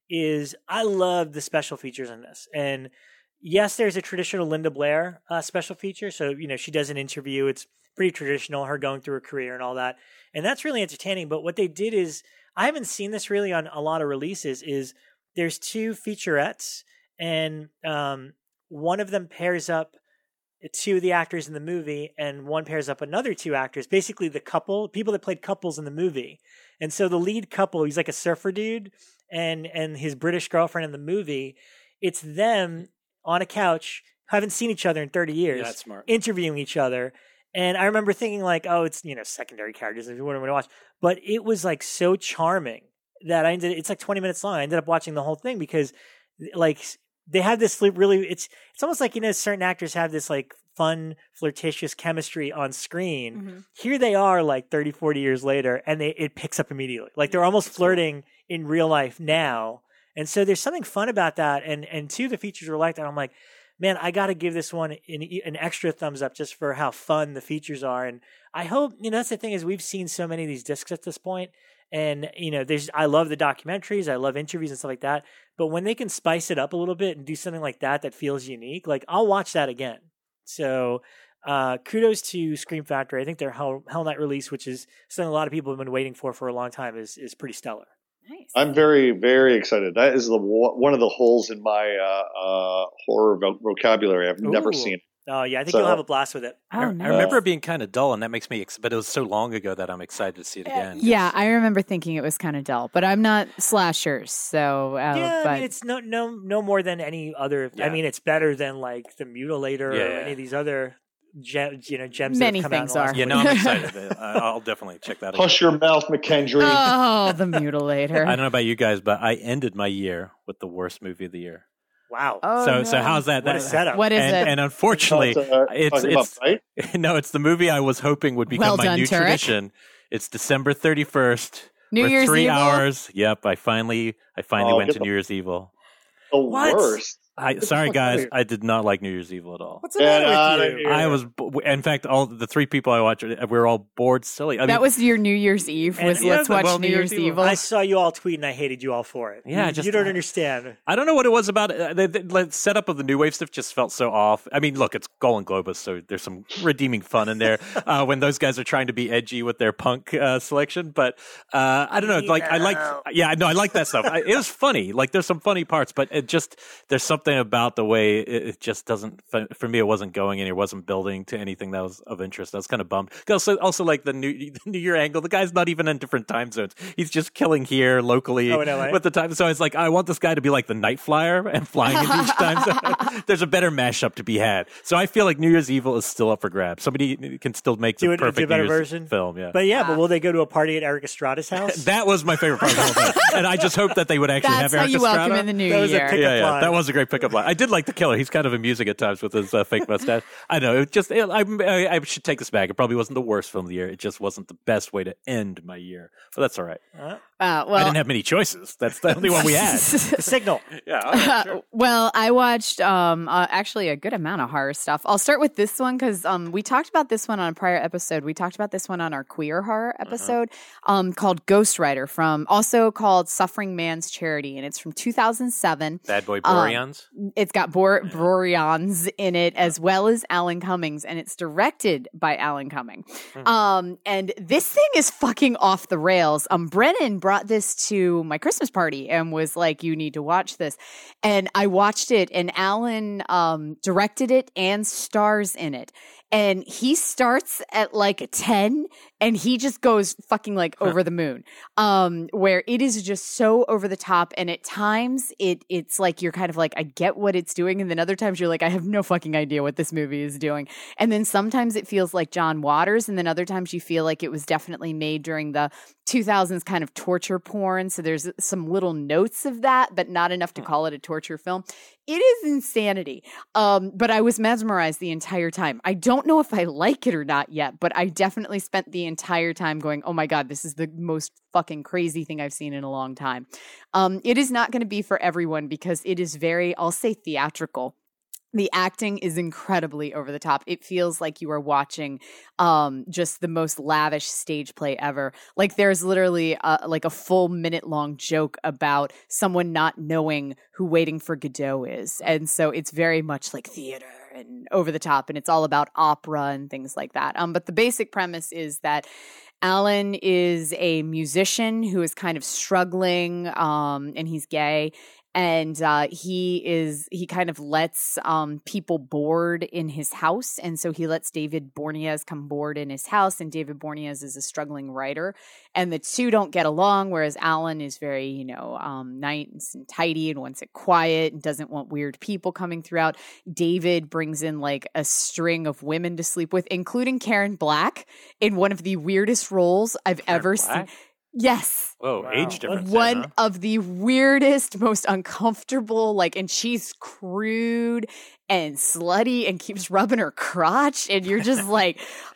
is I love the special features in this. And yes, there's a traditional Linda Blair uh, special feature. So, you know, she does an interview. It's pretty traditional, her going through her career and all that. And that's really entertaining. But what they did is, I haven't seen this really on a lot of releases, is there's two featurettes and um, one of them pairs up two of the actors in the movie and one pairs up another two actors, basically the couple, people that played couples in the movie. And so the lead couple, he's like a surfer dude and, and his British girlfriend in the movie, it's them on a couch, haven't seen each other in thirty years, Yeah, that's smart. interviewing each other. And I remember thinking like, oh, it's, you know, secondary characters if you wouldn't want to watch. But it was like so charming that I ended, it's like twenty minutes long. I ended up watching the whole thing because like they had this really, it's, it's almost like, you know, certain actors have this like fun, flirtatious chemistry on screen. Mm-hmm. Here they are like thirty, forty years later and they, it picks up immediately. Like they're almost flirting in real life now. And so there's something fun about that. And and two, the features were like that. I'm like, man, I got to give this one an, an extra thumbs up just for how fun the features are. And I hope, you know, that's the thing is we've seen so many of these discs at this point. And, you know, there's, I love the documentaries. I love interviews and stuff like that. But when they can spice it up a little bit and do something like that that feels unique, like I'll watch that again. So uh, kudos to Scream Factory. I think their Hell, Hell Night release, which is something a lot of people have been waiting for for a long time, is is pretty stellar. Nice. I'm very, very excited. That is the one of the holes in my uh, uh, horror vo- vocabulary. I've Ooh. never seen. Oh, yeah. I think So- you'll have a blast with it. Oh, I, nice. I remember it being kind of dull, and that makes me. Ex- but it was so long ago that I'm excited to see it again. Yeah, I remember thinking it was kind of dull, but I'm not slashers, so uh, Yeah, but I mean, it's no no no more than any other. I Yeah. mean, it's better than like the Mutilator Yeah, or yeah. any of these other gem, you know gems. Many that have come things out in the last are. Yeah, no, I'm excited. I- I'll definitely check that out. Hush your mouth, McKendry. oh, the mutilator. I don't know about you guys, but I ended my year with the worst movie of the year. Wow. Oh, so, no. so how's that? What that a setup. What is and, it? and unfortunately, Uh, it's talking about it's Bite? no, it's the movie I was hoping would become Well my done, new Turek. tradition. It's December thirty-first. New for Year's three Evil? hours. Yep, I finally, I finally Oh, went get to the- New Year's Evil. The What? worst. I the sorry fuck guys, out of here. I did not like New Year's Evil at all. What's the Get matter out with of you? here. I was, b- in fact, all the three people I watched, we were all bored silly. I that mean, was your New Year's Eve. Was And- let's Yeah, watch well, New New Year's, Year's Evil. Evil. I saw you all tweet and I hated you all for it. Yeah, you, just- you don't understand. I don't know what it was about it. The, the, the setup of the new wave stuff just felt so off. I mean, look, it's Golden Globus, so there's some redeeming fun in there uh, when those guys are trying to be edgy with their punk uh, selection. But uh, I don't know. Like I like, yeah, no, I like that stuff. I, it was funny. Like there's some funny parts, but it just there's something about the way it, it just doesn't. For me, it wasn't going and it wasn't building to anything that was of interest. I was kind of bummed. Also, also like the new the New Year angle. The guy's not even in different time zones. He's just killing here locally Oh, in L A? with the time. So it's like I want this guy to be like the night flyer and flying into each time zone. There's a better mashup to be had. So I feel like New Year's Evil is still up for grabs. Somebody can still make Do the it- do a perfect better New Year's version? film. Yeah, But yeah, but will they go to a party at Eric Estrada's house? that was my favorite part of the whole thing. And I just hope that they would actually That's have how Eric you Estrada. welcome in the new That was a year. pick- yeah, pickup yeah, line. that was a great pickup line. I did like the killer. He's kind of amusing at times with his uh, fake mustache. I know. It just, it, I, I, I should take this back. It probably wasn't the worst film of the year. It just wasn't the best way to end my year. But that's all right. Huh? Uh, well, I didn't have many choices. That's the only one we had. The Signal. Yeah. all right, sure. well, I watched um, uh, actually a good amount of horror stuff. I'll start with this one because um, we talked about this one on a prior episode. We talked about this one on our queer horror episode um, called Ghost Rider, from also called Suffering Man's Charity, and it's from two thousand seven. Bad Boy Um, Boreans. It's got Bor- Brorians in it as well as Alan Cummings, and it's directed by Alan Cumming. Um, and this thing is fucking off the rails. Um, Brennan brought this to my Christmas party and was like, "You need to watch this." And I watched it, and Alan um, directed it and stars in it. And he starts at like a ten and he just goes fucking like over the moon. Um, where it is just so over the top. And at times it it's like you're kind of like, I get what it's doing. And then other times you're like, I have no fucking idea what this movie is doing. And then sometimes it feels like John Waters. And then other times you feel like it was definitely made during the two thousands kind of torture porn. So there's some little notes of that, but not enough to call it a torture film. It is insanity. Um, but I was mesmerized the entire time. I don't know if I like it or not yet, but I definitely spent the entire time going, oh my God, this is the most fucking crazy thing I've seen in a long time. Um, it is not going to be for everyone because it is very, I'll say theatrical. The acting is incredibly over the top. It feels like you are watching um, just the most lavish stage play ever. Like there's literally a, like a full minute long joke about someone not knowing who Waiting for Godot is. And so it's very much like theater and over the top, and it's all about opera and things like that. Um, but the basic premise is that Alan is a musician who is kind of struggling, um, and he's gay. And uh, he is he kind of lets um, people board in his house. And so he lets David Borneas come board in his house. And David Borneas is a struggling writer. And the two don't get along, whereas Alan is very, you know, um, nice and tidy and wants it quiet and doesn't want weird people coming throughout. David brings in like a string of women to sleep with, including Karen Black in one of the weirdest roles I've Karen ever Black? seen. Yes. Whoa, Wow. age difference. One there, huh? of the weirdest, most uncomfortable, like, and she's crude and slutty and keeps rubbing her crotch. And you're just like,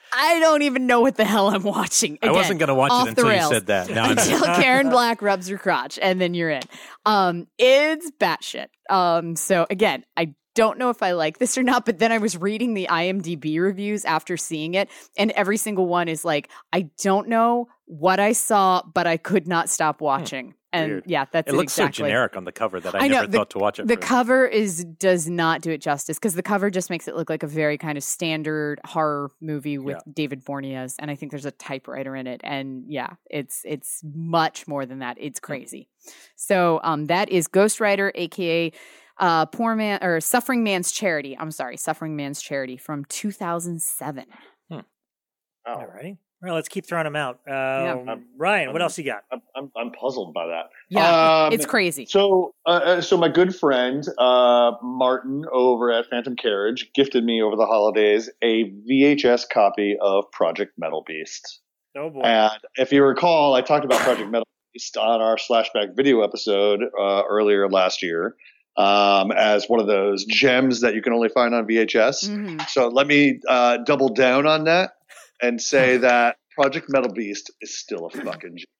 I don't even know what the hell I'm watching. Again, I wasn't going to watch off it until the you rails. said that. Now I'm Until Karen Black rubs your crotch, and then you're in. Um, it's batshit. Um, so again, I don't know if I like this or not, but then I was reading the I M D B reviews after seeing it, and every single one is like, I don't know what I saw, but I could not stop watching. And Weird. yeah, that's it it looks exactly. so generic on the cover that I, I know, never the- thought to watch it. The for. cover is does not do it justice because the cover just makes it look like a very kind of standard horror movie with Yeah. David Boreanaz, and I think there's a typewriter in it. And yeah, it's it's much more than that. It's crazy. So um, that is Ghost Rider, aka uh, Poor Man or Suffering Man's Charity. I'm sorry, Suffering Man's Charity from two thousand seven. Oh. All righty. Well, let's keep throwing them out. Um, I'm- Ryan, what I'm- else you got? I'm, I'm, I'm puzzled by that. Yeah, Um, it's crazy. So, uh, uh, so my good friend uh, Martin over at Phantom Carriage gifted me over the holidays a V H S copy of Project Metal Beast. Oh boy. And if you recall, I talked about Project Metal Beast on our Slashback video episode uh, earlier last year um, as one of those gems that you can only find on V H S. Mhm. So let me uh, double down on that and say that Project Metal Beast is still a fucking gem.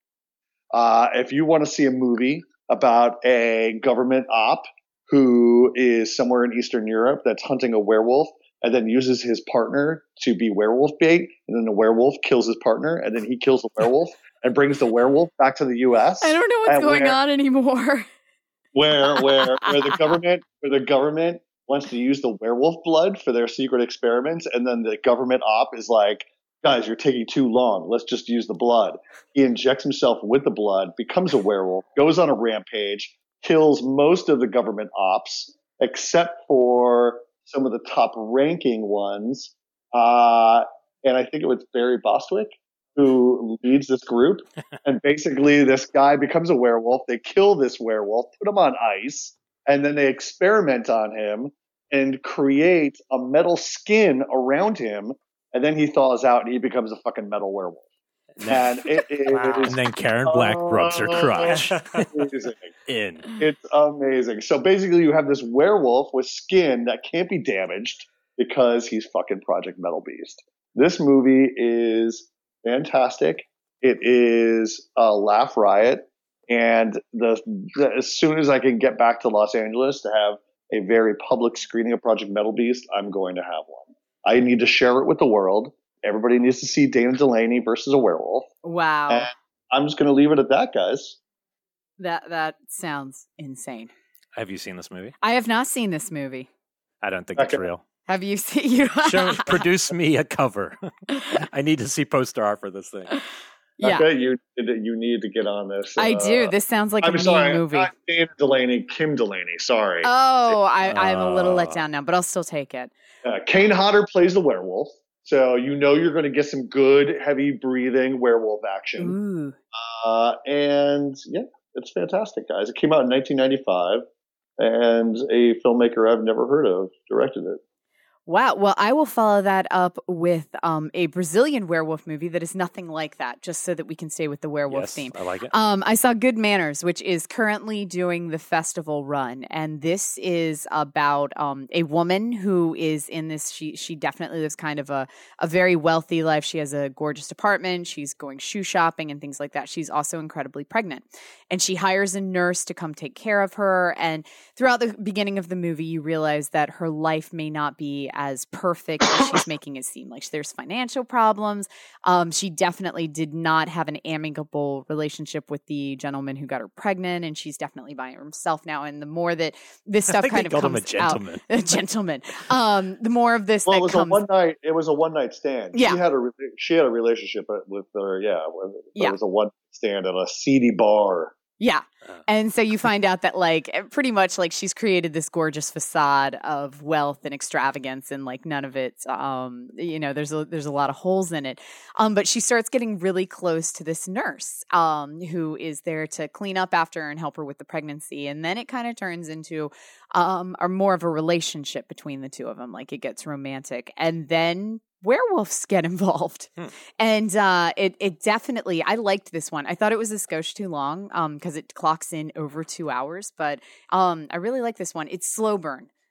Uh, if you want to see a movie about a government op who is somewhere in Eastern Europe that's hunting a werewolf and then uses his partner to be werewolf bait, and then the werewolf kills his partner, and then he kills the werewolf and brings the werewolf back to the U S. I don't know what's and going where- on anymore. Where where where the government where the government wants to use the werewolf blood for their secret experiments, and then the government op is like, guys, you're taking too long. Let's just use the blood. He injects himself with the blood, becomes a werewolf, goes on a rampage, kills most of the government ops, except for some of the top ranking ones. Uh, and I think it was Barry Bostwick who leads this group. And basically this guy becomes a werewolf. They kill this werewolf, put him on ice, and then they experiment on him and create a metal skin around him. And then he thaws out and he becomes a fucking metal werewolf. And it is Wow. And then Karen Black rubs her crotch. amazing. In. It's amazing. So basically you have this werewolf with skin that can't be damaged because he's fucking Project Metal Beast. This movie is fantastic. It is a laugh riot. And the, the as soon as I can get back to Los Angeles to have a very public screening of Project Metal Beast, I'm going to have one. I need to share it with the world. Everybody needs to see Dana Delaney versus a werewolf. Wow. And I'm just going to leave it at that, guys. That that sounds insane. Have you seen this movie? I have not seen this movie. I don't think it's Okay. real. Have you seen you? Show, produce me a cover. I need to see poster art for this thing. Yeah, Okay, you you need to get on this. I Uh, do. This sounds like a I'm mean sorry, movie. not Dana Delaney, Kim Delaney. Sorry. Oh, I, I'm a little let Uh. down now, but I'll still take it. Uh, Kane Hodder plays the werewolf, so you know you're going to get some good, heavy breathing werewolf action. Ooh. Uh, and yeah, it's fantastic, guys. It came out in nineteen ninety-five, and a filmmaker I've never heard of directed it. Wow. Well, I will follow that up with um, a Brazilian werewolf movie that is nothing like that, just so that we can stay with the werewolf Yes, theme. I like it. Um, I saw Good Manners, which is currently doing the festival run, and this is about um, a woman who is in this. She she definitely lives kind of a a very wealthy life. She has a gorgeous apartment. She's going shoe shopping and things like that. She's also incredibly pregnant, and she hires a nurse to come take care of her. And throughout the beginning of the movie, you realize that her life may not be as perfect as she's making it seem. Like there's financial problems. Um, she definitely did not have an amicable relationship with the gentleman who got her pregnant, and she's definitely by herself now. And the more that this I stuff think kind they of called him comes a gentleman. out, a gentleman. Um, the more of this Well, it that was comes. a one night. It was a one night stand. Yeah. She had a re- she had a relationship with her. Yeah, with- Yeah. It was a one night stand at a seedy bar. Yeah. Uh. And so you find out that like pretty much like she's created this gorgeous facade of wealth and extravagance, and like none of it um you know there's a there's a lot of holes in it. Um but she starts getting really close to this nurse um who is there to clean up after her and help her with the pregnancy, and then it kind of turns into um or more of a relationship between the two of them. Like it gets romantic, and then werewolves get involved. Hmm. And uh, it it definitely, I liked this one. I thought it was a skosh too long um, because it clocks in over two hours, but um, I really like this one. It's slow burn.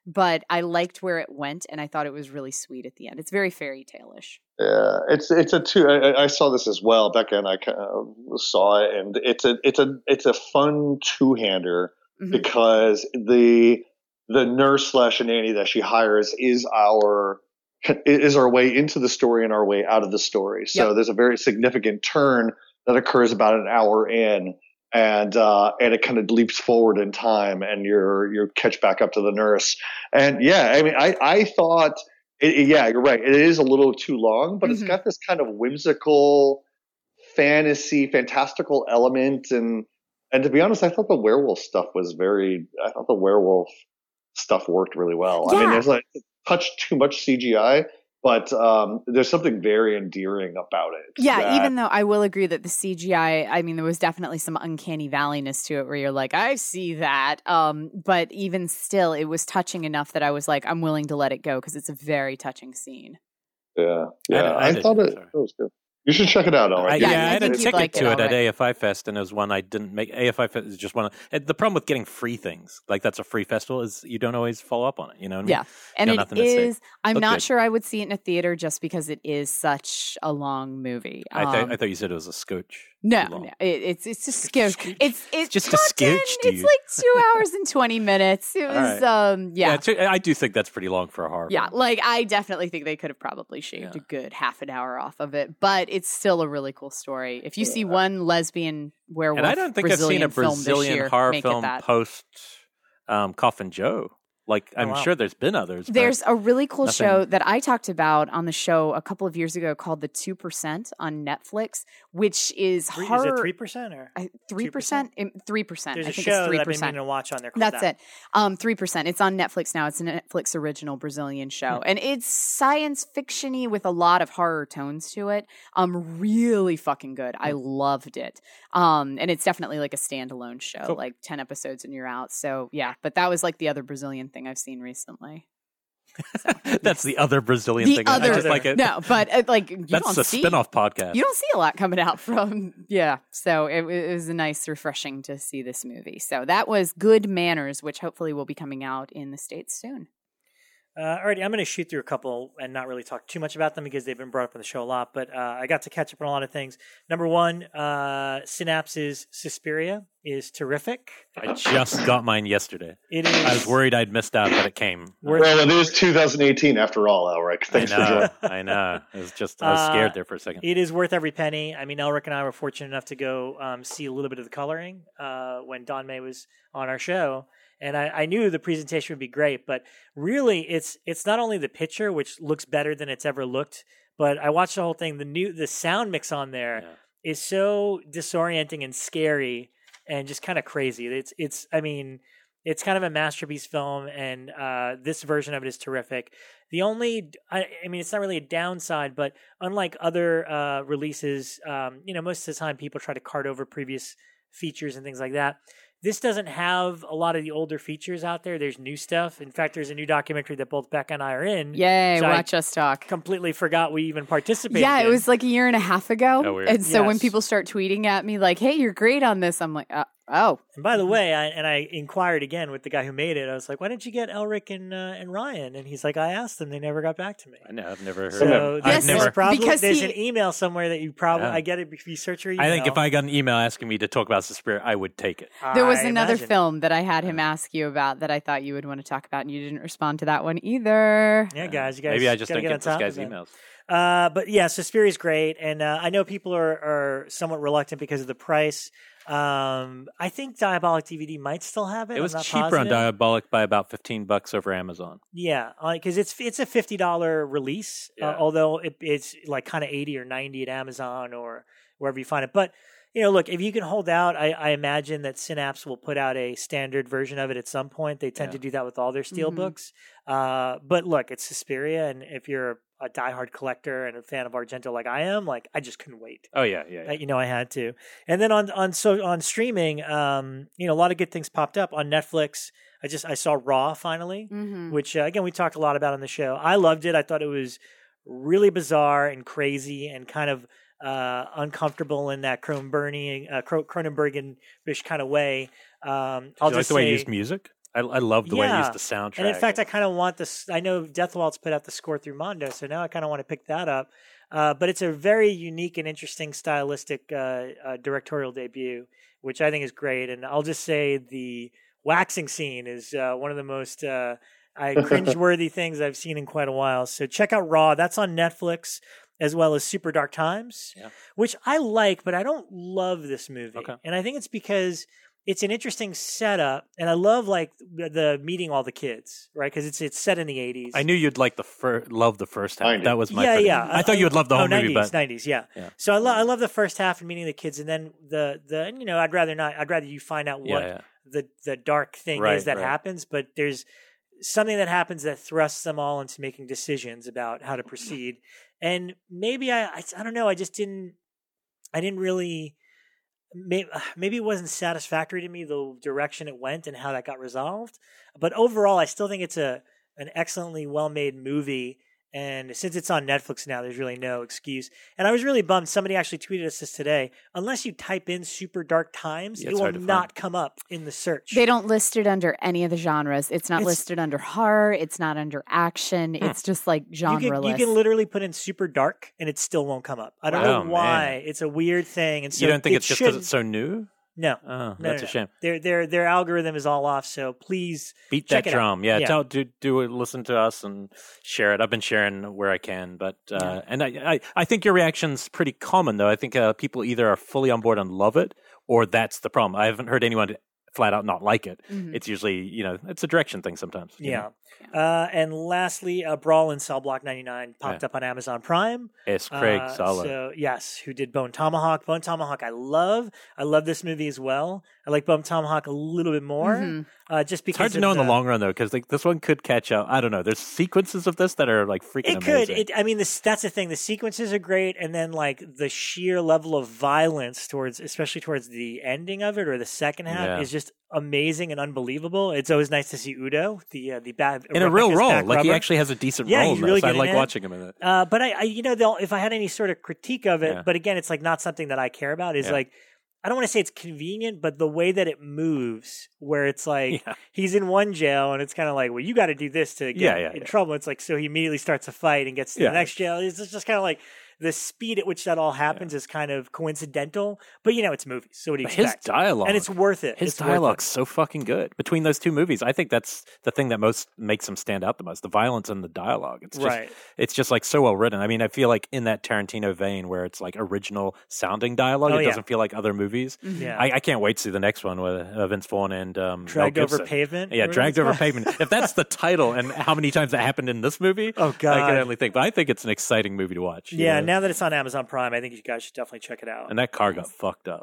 but I liked where it went, and I thought it was really sweet at the end. It's very fairy tale-ish. Yeah, it's it's a two. I, I saw this as well. Becca and I kind of saw it, and it's a it's a it's a fun two-hander mm-hmm. because the the nurse slash nanny that she hires is our is our way into the story and our way out of the story. So yep. there's a very significant turn that occurs about an hour in, and uh, and it kind of leaps forward in time, and you're you catch back up to the nurse. And yeah, I mean, I I thought. It, it, yeah, you're right. It is a little too long, but mm-hmm. it's got this kind of whimsical, fantasy, fantastical element. And and to be honest, I thought the werewolf stuff was very. I thought the werewolf stuff worked really well. Yeah. I mean, there's like touch too much C G I, but um, there's something very endearing about it. Yeah, that, even though I will agree that the C G I, I mean, there was definitely some uncanny valleyness to it where you're like, I see that. Um, but even still, it was touching enough that I was like, I'm willing to let it go because it's a very touching scene. Yeah, yeah. I, I, I thought it, it was good. You should check it out, Al. I, yeah, yeah, I, I had a ticket like to it, it at right. A F I Fest, and it was one I didn't make. A F I Fest is just one. Of, the problem with getting free things, like that's a free festival, is you don't always follow up on it. You know what I mean? Yeah, and it is. I'm Look not good. sure I would see it in a theater just because it is such a long movie. I, th- um, I thought you said it was a scotch. No, no, it, it's it's a scooch. It's it's just a content. scooch, dude. It's like two hours and twenty minutes. It was right. um yeah. yeah t- I do think that's pretty long for a horror. Yeah, film. like I definitely think they could have probably shaved Yeah. a good half an hour off of it, but it's still a really cool story. If you see one lesbian werewolf, and I don't think Brazilian I've seen a Brazilian film this year, horror make film it that. post um, Coffin Joe. Like I'm wow. sure there's been others. but There's a really cool nothing- show that I talked about on the show a couple of years ago called The two percent on Netflix, which is Three, horror. is it three percent or three percent? Three percent. There's I a think show it's that three I've been percent. meaning to watch on there. Called That's that. it. Um, three percent. It's on Netflix now. It's a Netflix original Brazilian show, and it's science fiction-y with a lot of horror tones to it. Um, really fucking good. I loved it. Um, and it's definitely like a standalone show, Cool. like ten episodes and you're out. So yeah, but that was like the other Brazilian thing I've seen recently. So, That's the other Brazilian the thing. other, I just like it. no, but uh, like you That's don't a see, spin-off podcast. You don't see a lot coming out from, yeah. So it, it was a nice, refreshing to see this movie. So that was Good Manners, which hopefully will be coming out in the States soon. Uh, alrighty, I'm going to shoot through a couple and not really talk too much about them because they've been brought up on the show a lot. But uh, I got to catch up on a lot of things. Number one, uh, Synapse's Suspiria is terrific. I just got mine yesterday. It is. I was worried I'd missed out, but it came. Worth, well, it is two thousand eighteen after all, Elric. Thanks I for know. joining. I know. It was just. I was scared there for a second. It is worth every penny. I mean, Elric and I were fortunate enough to go um, see a little bit of the coloring uh, when Don May was on our show. And I, I knew the presentation would be great, but really, it's it's not only the picture, which looks better than it's ever looked, but I watched the whole thing. The new the sound mix on there Yeah. is so disorienting and scary, and just kind of crazy. It's it's I mean, it's kind of a masterpiece film, and uh, this version of it is terrific. The only I, I mean, it's not really a downside, but unlike other uh, releases, um, you know, most of the time people try to cart over previous features and things like that. This doesn't have a lot of the older features out there. There's new stuff. In fact, there's a new documentary that both Becca and I are in. Yay, So I watch us talk. Completely forgot we even participated. Yeah, it in. was like a year and a half ago. Oh, weird. And so when Yes. people start tweeting at me like, hey, you're great on this, I'm like, uh, oh. And by the way, I, and I inquired again with the guy who made it. I was like, "Why didn't you get Elric and uh, and Ryan?" And he's like, "I asked them. They never got back to me." I know. I've never heard. So of Yes, there's, I've never. probably, because there's he- an email somewhere that you probably Yeah. I get it if you search your email. I think if I got an email asking me to talk about Suspiria, I would take it. There was I another imagine. film that I had him ask you about that I thought you would want to talk about, and you didn't respond to that one either. Yeah, guys, you guys. Maybe I just gotta don't get get, on this top guy's of it. emails. Uh, but yeah, Suspiria's great, and uh, I know people are, are somewhat reluctant because of the price. Um, I think Diabolic D V D might still have it. It was I'm not cheaper positive. on Diabolic by about fifteen bucks over Amazon. Yeah, because it's it's a fifty dollar release, Yeah. uh, although it, it's like kind of eighty or ninety at Amazon or wherever you find it. But you know, look, if you can hold out, I, I imagine that Synapse will put out a standard version of it at some point. They tend Yeah. to do that with all their steel Mhm. books. Uh, but look, it's Suspiria, and if you're a diehard collector and a fan of Argento like I am, like I just couldn't wait. Oh yeah, yeah. yeah. Uh, you know, I had to. And then on on so on streaming, um, you know, a lot of good things popped up on Netflix. I just I saw Raw finally, Mm-hmm. which uh, again we talked a lot about on the show. I loved it. I thought it was really bizarre and crazy and kind of uh, uncomfortable in that Cronenbergian, uh, Cronenbergian-ish kind of way. Um, Did I'll you like just the way say, he used music? I, I love the way Yeah. he used the soundtrack. And in fact, I kind of want this. I know Death Waltz put out the score through Mondo, so now I kind of want to pick that up. Uh, but it's a very unique and interesting stylistic uh, uh, directorial debut, which I think is great. And I'll just say the waxing scene is uh, one of the most uh, I cringeworthy things I've seen in quite a while. So check out Raw. That's on Netflix, as well as Super Dark Times, Yeah. which I like, but I don't love this movie. Okay. And I think it's because it's an interesting setup, and I love like the, the meeting all the kids, right? Because it's it's set in the eighties. I knew you'd like the fir- love the first half. I do. That was my yeah, favorite. yeah. I thought you would love the whole oh, movie, nineties, but nineties, yeah. Yeah. So I love I love the first half and meeting the kids, and then the the and, you know I'd rather not. I'd rather you find out what yeah, yeah. the the dark thing Right, is that right. happens, but there's something that happens that thrusts them all into making decisions about how to proceed. And maybe I I, I don't know. I just didn't. I didn't really. Maybe, maybe it wasn't satisfactory to me the direction it went and how that got resolved. But overall, I still think it's a an excellently well made movie. And since it's on Netflix now, there's really no excuse. And I was really bummed. Somebody actually tweeted us this today. Unless you type in Super Dark Times, Yeah, it it's will hard to not come up in the search. They don't list it under any of the genres. It's not It's- listed under horror. It's not under action. It's just like you genre can, you can literally put in Super Dark and it still won't come up. I don't Wow, know why. man. It's a weird thing. And so you don't think it it's just because shouldn't- it's so new? No. Oh, No, that's no, a shame. Their their their algorithm is all off. So please Beat check that it out. drum. Yeah, Yeah. tell do do it, listen to us and share it. I've been sharing where I can, but uh, Yeah. and I, I I think your reaction's pretty common though. I think uh, people either are fully on board and love it, or that's the problem. I haven't heard anyone flat out not like it. Mhm. It's usually you know it's a direction thing sometimes. you Yeah. know? Uh, and lastly, uh, Brawl in Cell Block ninety-nine popped Yeah. up on Amazon Prime. It's Craig Uh, Solid. So yes, who did Bone Tomahawk? Bone Tomahawk, I love. I love this movie as well. I like Bone Tomahawk a little bit more, Mhm. uh, just because It's hard to of know in the long run though, because like this one could catch up. I don't know. There's sequences of this that are like freaking It could. amazing. It, I mean, this, that's the thing. The sequences are great, and then like the sheer level of violence towards, especially towards the ending of it or the second half, Yeah. is just amazing and unbelievable. It's always nice to see Udo, the uh, the bad in a real Rebecca's role, back like he rubber. actually has a decent Yeah, role. he's in really this. I good in like it. watching him in it. Uh, but I, I, you know, they'll, if I had any sort of critique of it, Yeah. but again, it's like not something that I care about. Is Yeah. like, I don't want to say it's convenient, but the way that it moves, where it's like Yeah. he's in one jail and it's kind of like, well, you got to do this to get Yeah, yeah, in yeah. trouble. It's like, so he immediately starts a fight and gets to Yeah. the next jail. It's just kind of like the speed at which that all happens is kind of coincidental. But you know, it's movies, so what do you But his expect? dialogue And it's worth it. His It's worth it. dialogue's so fucking good between those two movies. I think that's the thing that most makes him stand out the most: the violence and the dialogue. It's just, Right. it's just like so well written. I mean, I feel like in that Tarantino vein where it's like original sounding dialogue, Oh, it yeah. doesn't feel like other movies. Yeah. I, I can't wait to see the next one with uh, Vince Vaughn and um, Dragged Mel over Gibson. pavement. Yeah, Whatever dragged it's over called. pavement. If that's the title, and how many times that happened in this movie, Oh, God. I can only think. But I think it's an exciting movie to watch. you Yeah, know? now that it's on Amazon Prime, I think you guys should definitely check it out. and that car got fucked up.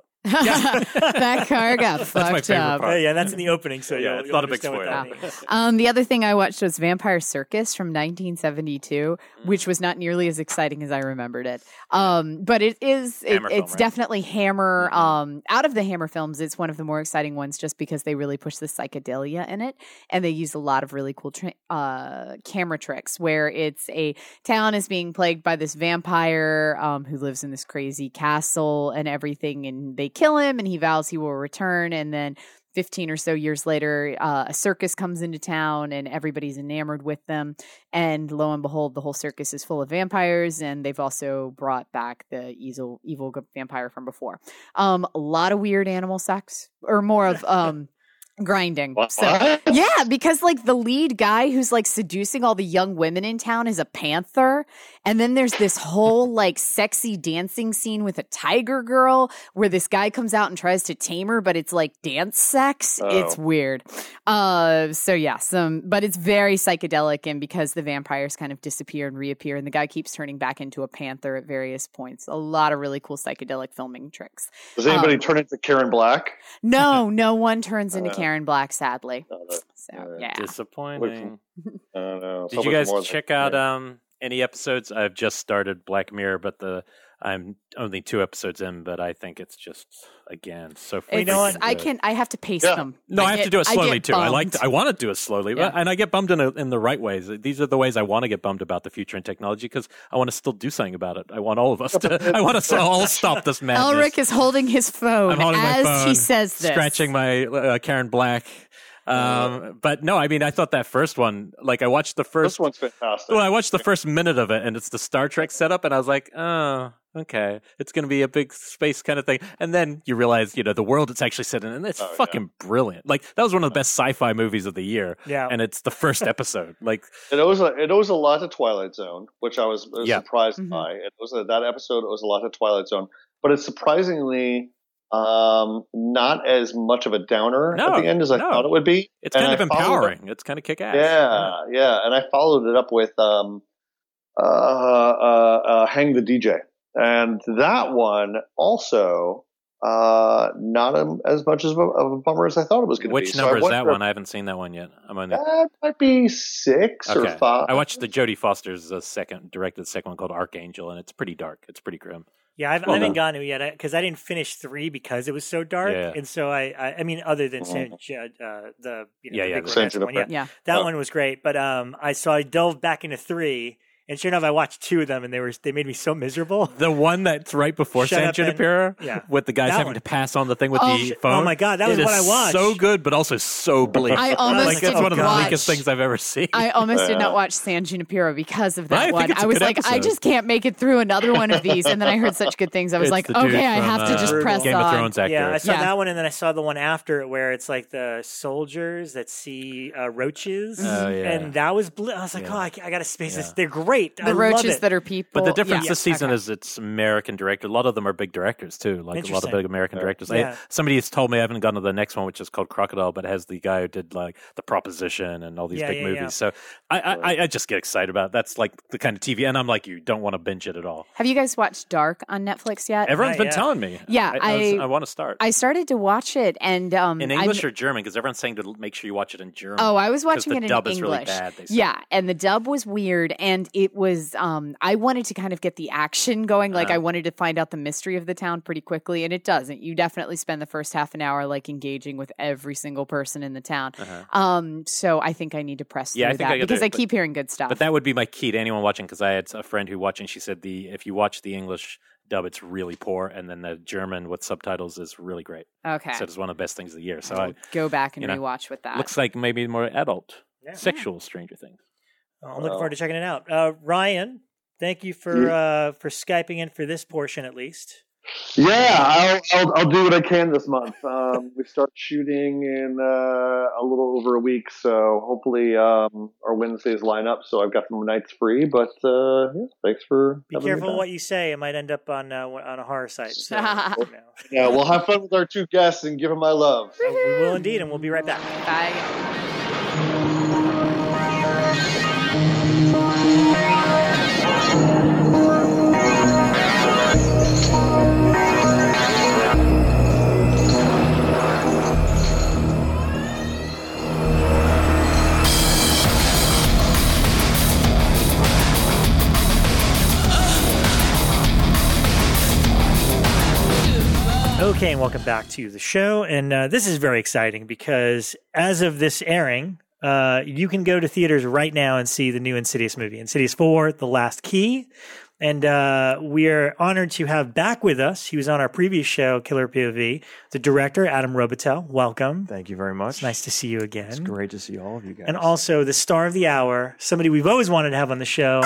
That car got my fucked favorite up. part. Uh, yeah, that's in the opening, so Yeah, you'll, it's you'll not a big understand what that spoiler. means. Um, the other thing I watched was Vampire Circus from nineteen seventy-two, which was not nearly as exciting as I remembered it. Um, but it is, it, Hammer film, it's right? definitely Hammer. Um, out of the Hammer films, it's one of the more exciting ones just because they really push the psychedelia in it. And they use a lot of really cool tra- uh, camera tricks where it's a town is being plagued by this vampire um, who lives in this crazy castle and everything. And they kill him and he vows he will return. And then fifteen or so years later, uh, a circus comes into town and everybody's enamored with them. And lo and behold, the whole circus is full of vampires. And they've also brought back the evil, evil vampire from before. Um, a lot of weird animal sex, or more of um, grinding. What? So, yeah, because like the lead guy who's like seducing all the young women in town is a panther. And then there's this whole like sexy dancing scene with a tiger girl where this guy comes out and tries to tame her, but it's like dance sex. Oh. It's weird. Uh, so yeah, some, but it's very psychedelic. And because the vampires kind of disappear and reappear and the guy keeps turning back into a panther at various points, a lot of really cool psychedelic filming tricks. Does anybody Um, turn into Karen Black? No, no one turns into Uh, Karen Black, sadly. Uh, So uh, yeah. Disappointing. I don't know. Did So you much guys more than- check out yeah. um, any episodes? I've just started Black Mirror, but the I'm only two episodes in, but I think it's just again so. It's, know what? freaking I good. can. I have to pace Yeah. them. No, I, have get- to do it slowly get too. I like. bummed. To, I want to do it slowly, Yeah. but, and I get bummed in a, in the right ways. These are the ways I want to get bummed about the future and technology because I want to still do something about it. I want all of us to. I want us to all stop this madness. Elric is holding his phone I'm holding my as phone, he says this. scratching my uh, Karen Black Um, but no, I mean, I thought that first one, like I watched the first. This one's fantastic. Well, I watched the first minute of it, and it's the Star Trek setup, and I was like, oh, okay, it's going to be a big space kind of thing. And then you realize, you know, the world it's actually set in, and it's Oh, fucking yeah. brilliant. Like that was one of the best sci-fi movies of the year. Yeah. And it's the first episode. Like, It owes a, it owes a lot to Twilight Zone, which I was, was Yeah. surprised Mhm. by. It was a, that episode owes a lot to Twilight Zone, but it's surprisingly um, not as much of a downer No, at the end as I no. thought it would be. it's And kind of I followed it- empowering. It's kind of kick-ass. Yeah, yeah, and I followed it up with um, uh, uh, uh, "Hang the D J," and that one also uh, not a, as much as a, of a bummer as I thought it was going to be. Which So number I is that wonder- one? I haven't seen that one yet. I'm on the. That might be six or Okay. five. I watched the Jodie Foster's uh, second, directed the second one called Archangel, and it's pretty dark. It's pretty grim. Yeah, I haven't, Well I haven't done. gotten to it yet because I didn't finish three because it was so dark, Yeah. and so I, I, I mean, other than Mhm. San, uh, the you know, Yeah, the yeah, big the San romantic one, yeah, Junipero. Yeah. that Oh. one was great. But um, I so I delved back into three, and sure enough, I watched two of them, and they were they made me so miserable. The one that's right before Shut San up and- Junipero, yeah. with the guys That having one. to pass on the thing with Oh, the sh- phone. oh my God, that was It what is I watched. So good, but also so bleak. I almost like it's didn't one of the watch- bleakest things I've ever seen. I almost did Yeah. not watch San Junipero because of I that think one. it's a I was good like, I episode. just can't make it through another one of these. And then I heard such good things. I was It's like, the dude okay, I from, have to uh, just press Game on. of Thrones actor. Yeah, I saw Yeah. that one, and then I saw the one after it where it's like the soldiers that see uh, roaches, Oh, yeah. and that was. Bl- I was like, Yeah. oh, I, I got to space this. Yeah. They're great. I The love roaches it. that are people. But the difference yeah. this season Okay. is it's American director. A lot of them are big directors too, like a lot of Interesting. big American Yeah. directors. Yeah. I, somebody has told me I haven't gone to the next one, which is called Crocodile, but it has the guy who did like The Proposition and all these Yeah, big yeah, movies. yeah. So I, I, I just get excited about it. That's like the kind of T V, and I'm like you, don't want to binge it at all. Have you guys watched Dark on Netflix yet? Everyone's Not been yet. telling me. Yeah, I, I, was- I- I want to start I started to watch it, and um, in I'm- English or German because everyone's saying to make sure you watch it in German. Oh, I was 'Cause watching the it in dub English. is really bad. They say. Yeah, and the dub was weird, and it was. Um, I wanted to kind of get the action going. Like Uh. I wanted to find out the mystery of the town pretty quickly, and it doesn't. You definitely spend the first half an hour like engaging with every single person in the town. Uh-huh. Um, so I think I need to press Yeah, I through think that I could do because it, I but- keep hearing good stuff. But that would be my key to anyone watching because I had a friend who watched and she said the if you watch the English dub, it's really poor, and then the German with subtitles is really great. okay, So it's one of the best things of the year. So I'll I go back and you know, rewatch with that. looks like maybe more adult, Yeah. sexual Stranger Things. Oh, I'm looking forward to checking it out. Uh, Ryan, thank you for uh, for skyping in for this portion at least. Yeah, I'll, I'll I'll do what I can this month. Um, we start shooting in uh, a little over a week, so hopefully um, our Wednesdays line up. So I've got some nights free. But uh, yeah, thanks for Be having me careful back. what you say; it might end up on uh, on a horror site. So, you know. Yeah, we'll have fun with our two guests and give them my love. Uh, we will indeed, and we'll be right back. Bye. Okay, and welcome back to the show. And uh, this is very exciting because as of this airing, uh, you can go to theaters right now and see the new Insidious movie, Insidious four, The Last Key. And uh, we are honored to have back with us, he was on our previous show, Killer P O V, the director, Adam Robitel. Welcome. Thank you very much. It's nice to see you again. It's great to see all of you guys. And also the star of the hour, somebody we've always wanted to have on the show.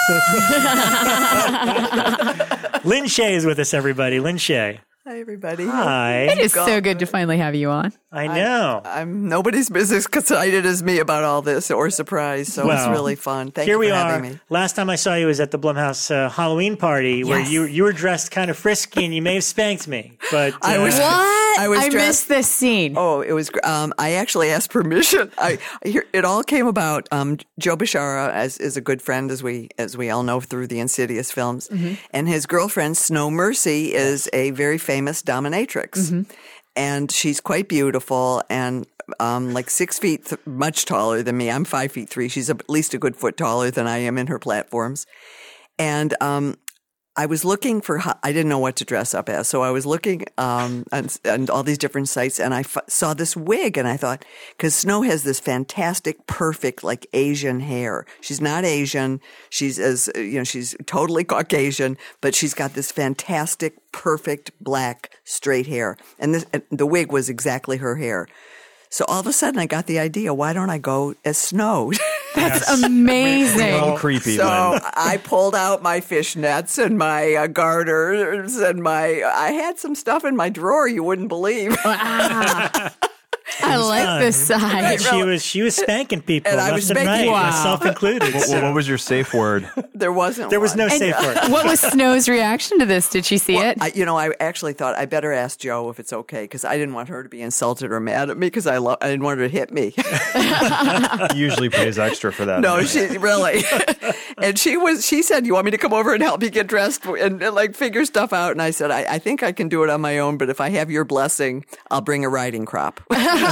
And, and we're so Lynn Shay is with us, everybody. Lynn Shay. Hi, everybody. Hi. It is so good to finally have you on. I know. I'm nobody's business excited as me about all this or surprised, so Well, it's really fun. Thank Here you we for are. having me. Last time I saw you was at the Blumhouse uh, Halloween party where Yes. you you were dressed kind of frisky and you may have spanked me. But uh, I was- What? I was I dressed- missed this scene. Oh, it was. gr- Um, I actually asked permission. I, I hear it all came about. Um, Joe Bishara, as is a good friend, as we as we all know through the Insidious films, and his girlfriend Snow Mercy is a very famous dominatrix, and she's quite beautiful and um, like six feet, th- much taller than me. I'm five feet three. She's at least a good foot taller than I am in her platforms, and um, I was looking for, ho- I didn't know what to dress up as. So I was looking um, on, on all these different sites and I f- saw this wig and I thought, because Snow has this fantastic, perfect, like Asian hair. She's not Asian. She's as, you know, she's totally Caucasian, but she's got this fantastic, perfect, black, straight hair. And this, and the wig was exactly her hair. So all of a sudden I got the idea, why don't I go as Snow? That's amazing. A little creepy, So Lynn. I pulled out my fishnets and my uh, garters and my, I had some stuff in my drawer you wouldn't believe. Wow. I like this side. She was she was spanking people And I left was and spanking- right, Wow. myself included. What, so what was your safe word? There wasn't there was one. no And safe word. what was Snow's reaction to this? Did she see Well, it? I, you know, I actually thought I better ask Jo if it's okay because I didn't want her to be insulted or mad at me because I, lo- I didn't want her to hit me. He usually pays extra for that. No, she really. And she was. She said, "You want me to come over and help you get dressed and, and like figure stuff out?" And I said, I, "I think I can do it on my own, but if I have your blessing, I'll bring a riding crop."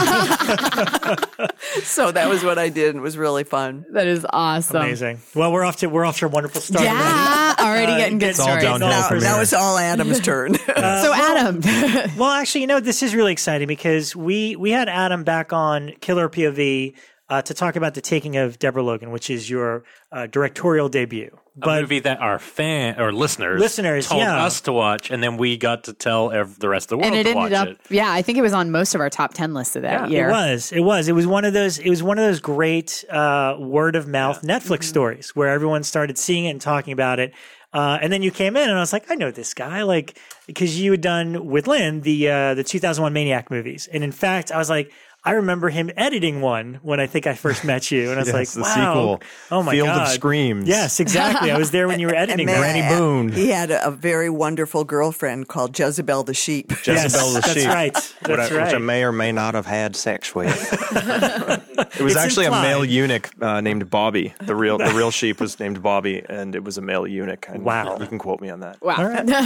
So that was what I did, and it was really fun. That is awesome. Amazing. Well, we're off to we're off to a wonderful start. Yeah, already Uh, getting good it's all stories. downhill Now, from now here. it's all Adam's turn. so Adam, Well, actually, you know, this is really exciting because we we had Adam back on Killer P O V uh, to talk about the taking of Deborah Logan, which is your uh, directorial debut. A But movie that our fan or listeners Listeners, told yeah. us to watch, and then we got to tell ev- the rest of the world and it to ended watch up, it. yeah, I think it was on most of our top ten lists of that Yeah, year. it was, it was, it was one of those, it was one of those great uh, word of mouth Netflix stories where everyone started seeing it and talking about it. Uh, and then you came in, and I was like, I know this guy, like because you had done with Lynn the uh, the two thousand one Maniac movies, and in fact, I was like, I remember him editing one when I think I first met you, and I was Yes, like, the wow, sequel, oh my Field of god, Screams. Yes, exactly. I was there when you were editing. And that. man, Granny Boone. He had a, a very wonderful girlfriend called Jezebel the Sheep. Yes, Jezebel the that's Sheep. right. Which That's I, right. which I may or may not have had sex with. It was It's actually implied. a male eunuch uh, named Bobby. The real the real sheep was named Bobby, and it was a male eunuch. And Wow. you can quote me on that. Wow.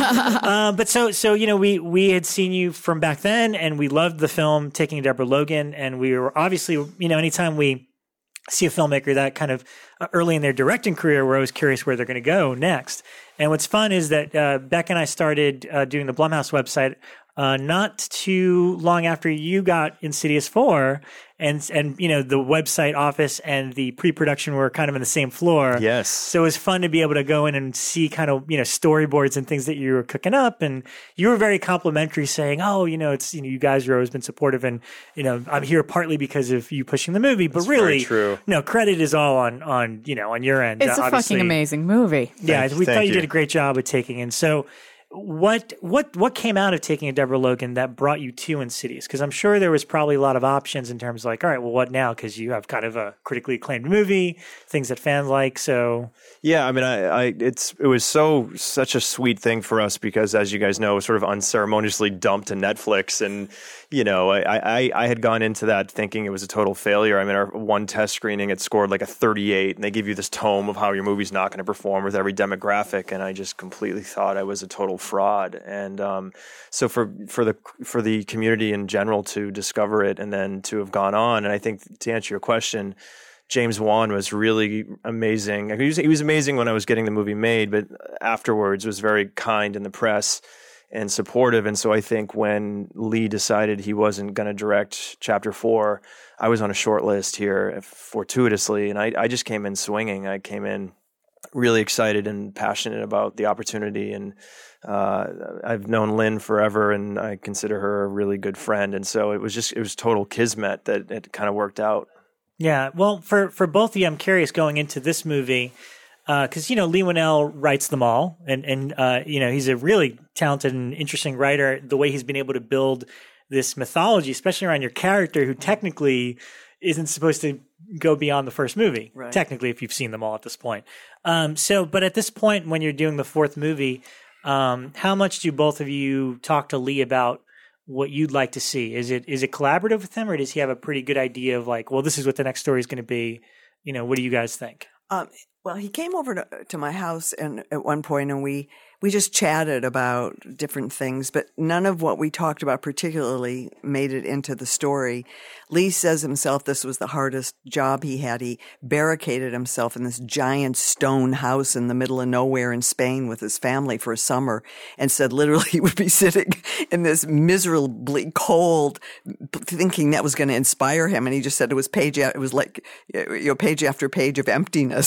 Um, but so, so you know, we we had seen you from back then, and we loved the film Taking Deborah Logan, and we were obviously, you know, anytime we see a filmmaker that kind of uh, early in their directing career, we're always curious where they're going to go next. And what's fun is that uh, Beck and I started uh, doing the Blumhouse website uh, not too long after you got Insidious four, and and you know the website office and the pre-production were kind of in the same floor. Yes. So it was fun to be able to go in and see kind of, you know, storyboards and things that you were cooking up. And you were very complimentary saying, oh, you know, it's, you know, you guys have always been supportive and, you know, I'm here partly because of you pushing the movie, but That's very really, true. no, credit is all on, on, you know, on your end. It's Uh, a obviously- fucking amazing movie. Yeah. Thank- we thank thought you, you. did a great job with taking. And so what, what, what came out of taking a Deborah Logan that brought you to Insidious? Cause I'm sure there was probably a lot of options in terms of like, all right, well, what now? Cause you have kind of a critically acclaimed movie, things that fans like. So Yeah, I mean, I, I, it's it was so such a sweet thing for us because, as you guys know, it was sort of unceremoniously dumped to Netflix, and you know, I, I, I had gone into that thinking it was a total failure. I mean, our one test screening, it scored like a thirty-eight, and they give you this tome of how your movie's not going to perform with every demographic, and I just completely thought I was a total fraud. And um, so for for the for the community in general to discover it and then to have gone on, and I think to answer your question, James Wan was really amazing. He was, he was amazing when I was getting the movie made, but afterwards was very kind in the press and supportive. And so I think when Lee decided he wasn't going to direct Chapter Four, I was on a short list here fortuitously, and I, I just came in swinging. I came in really excited and passionate about the opportunity, and uh, I've known Lynn forever, and I consider her a really good friend. And so it was just it was total kismet that it kind of worked out. yeah, well, for, for both of you, I'm curious going into this movie, because, you know, Lee Winnell writes them all. And, and uh, you know, he's a really talented and interesting writer. The way he's been able to build this mythology, especially around your character, who technically isn't supposed to go beyond the first movie, Right. technically, if you've seen them all at this point. Um, so, but at this point, when you're doing the fourth movie, um, how much do both of you talk to Lee about what you'd like to see? Is it is it collaborative with him, or does he have a pretty good idea of like, well, this is what the next story is going to be? You know, what do you guys think? Um, well, he came over to, to my house and at one point, and we we just chatted about different things, but none of what we talked about particularly made it into the story. Lee says himself this was the hardest job he had. He barricaded himself in this giant stone house in the middle of nowhere in Spain with his family for a summer, and said literally he would be sitting in this miserably cold, thinking that was going to inspire him. And he just said it was page, it was like, you know, page after page of emptiness.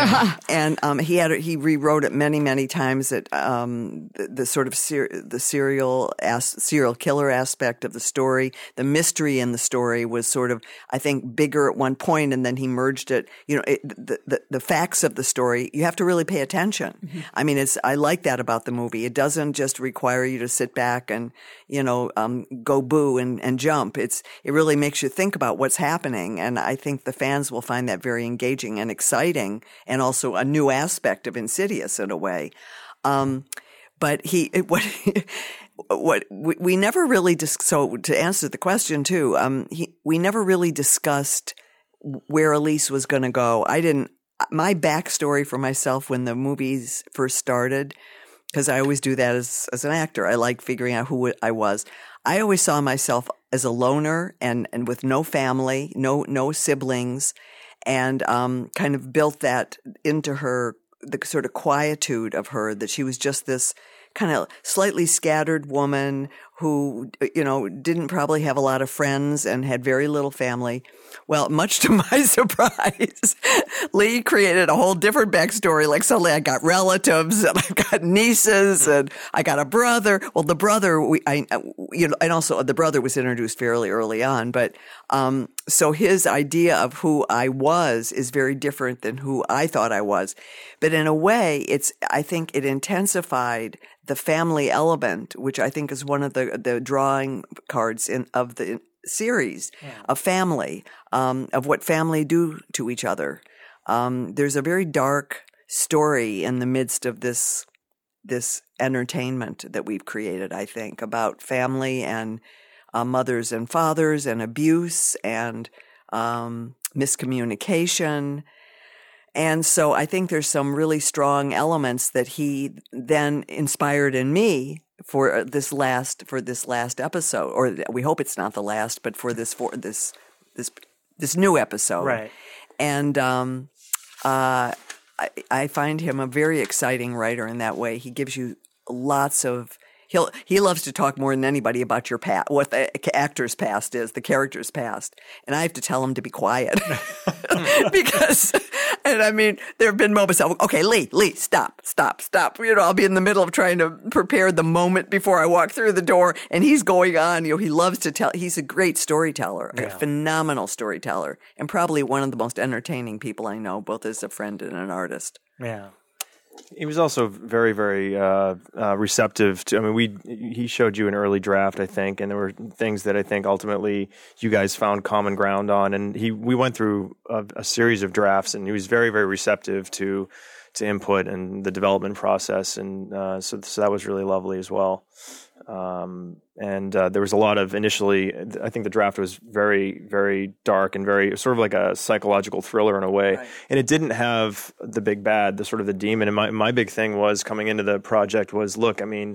and um, he had he rewrote it many many times. That um, the, the sort of ser- the serial as- serial killer aspect of the story, the mystery in the story was sort of I think bigger at one point, and then he merged it. You know, it, the, the the facts of the story you have to really pay attention. Mm-hmm. I mean, it's I like that about the movie. It doesn't just require you to sit back and you know um, go boo and, and jump. It's it really makes you think about what's happening, and I think the fans will find that very engaging and exciting, and also a new aspect of Insidious in a way. Um, but he, what, what we, we never really dis- so to answer the question too, um, he, we never really discussed where Elise was going to go. I didn't. My backstory for myself when the movies first started, because I always do that as as an actor. I like figuring out who I was. I always saw myself as a loner and, and with no family, no no siblings, and um, kind of built that into her, the sort of quietude of her, that she was just this kind of slightly scattered woman who, you know, didn't probably have a lot of friends and had very little family. Well, much to my surprise, Lee created a whole different backstory. Like suddenly I got relatives and I've got nieces and I got a brother. Well, the brother, we, I, you know, and also the brother was introduced fairly early on. But, um, so his idea of who I was is very different than who I thought I was. But in a way, it's, I think it intensified the family element, which I think is one of the, the drawing cards in, of the series, yeah. of family, um, of what family do to each other. Um, there's a very dark story in the midst of this, this entertainment that we've created, I think, about family and uh, mothers and fathers and abuse and um, miscommunication. And so I think there's some really strong elements that he then inspired in me for this last for this last episode, or we hope it's not the last, but for this for this this this new episode, right? And um, uh, I, I find him a very exciting writer in that way. He gives you lots of. He'll, he loves to talk more than anybody about your past, what the actor's past is, the character's past. And I have to tell him to be quiet because, and I mean, there have been moments of, okay, Lee, Lee, stop, stop, stop. You know, I'll be in the middle of trying to prepare the moment before I walk through the door and he's going on, you know, he loves to tell, he's a great storyteller, yeah. a phenomenal storyteller, and probably one of the most entertaining people I know, both as a friend and an artist. Yeah. He was also very, very uh, uh, receptive to. I mean, we he showed you an early draft, I think, and there were things that I think ultimately you guys found common ground on. And he, we went through a, a series of drafts, and he was very, very receptive to to input and the development process, and uh, so so that was really lovely as well. Um, and uh, there was a lot of initially, I think the draft was very, very dark and very sort of like a psychological thriller in a way. Right. And it didn't have the big bad, the sort of the demon. And my, my big thing was coming into the project was, look, I mean,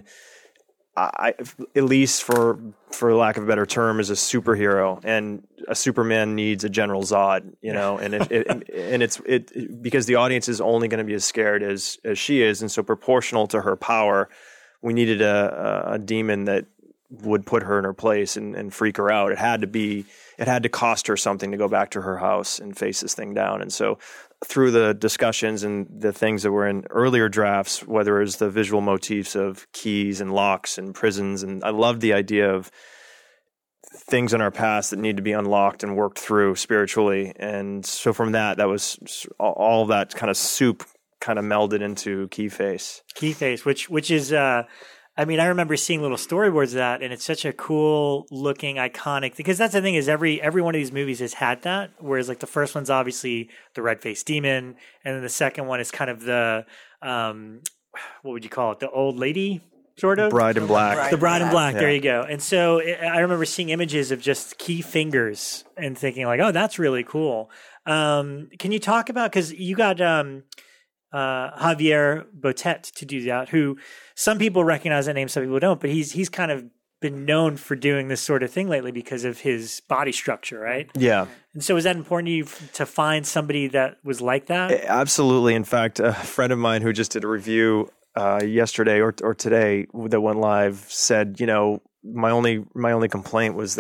I, Elise, for for lack of a better term, is a superhero, and a Superman needs a General Zod, you know, and it, it and it's it because the audience is only going to be as scared as as she is, and so proportional to her power, we needed a, a, a demon that would put her in her place and, and freak her out. It had to be, it had to cost her something to go back to her house and face this thing down. And so through the discussions and the things that were in earlier drafts, whether it was the visual motifs of keys and locks and prisons, and I loved the idea of things in our past that need to be unlocked and worked through spiritually. And so from that, that was all of that kind of soup kind of melded into Keyface. Keyface, which which is, uh, I mean, I remember seeing little storyboards of that, and it's such a cool looking, iconic. Because that's the thing is every every one of these movies has had that. Whereas like the first one's obviously the red faced demon, and then the second one is kind of the um, what would you call it? The old lady. Sort of Bride in Black. Bride the Bride in Black. Yeah. There you go. And so it, I remember seeing images of just key fingers and thinking like, oh, that's really cool. Um, can you talk about, because you got um, uh, Javier Botet to do that, who some people recognize that name, some people don't, but he's he's kind of been known for doing this sort of thing lately because of his body structure, right? Yeah. And so is that important to you to find somebody that was like that? Absolutely. In fact, a friend of mine who just did a review Uh, yesterday or or today that went live said, you know, my only my only complaint was that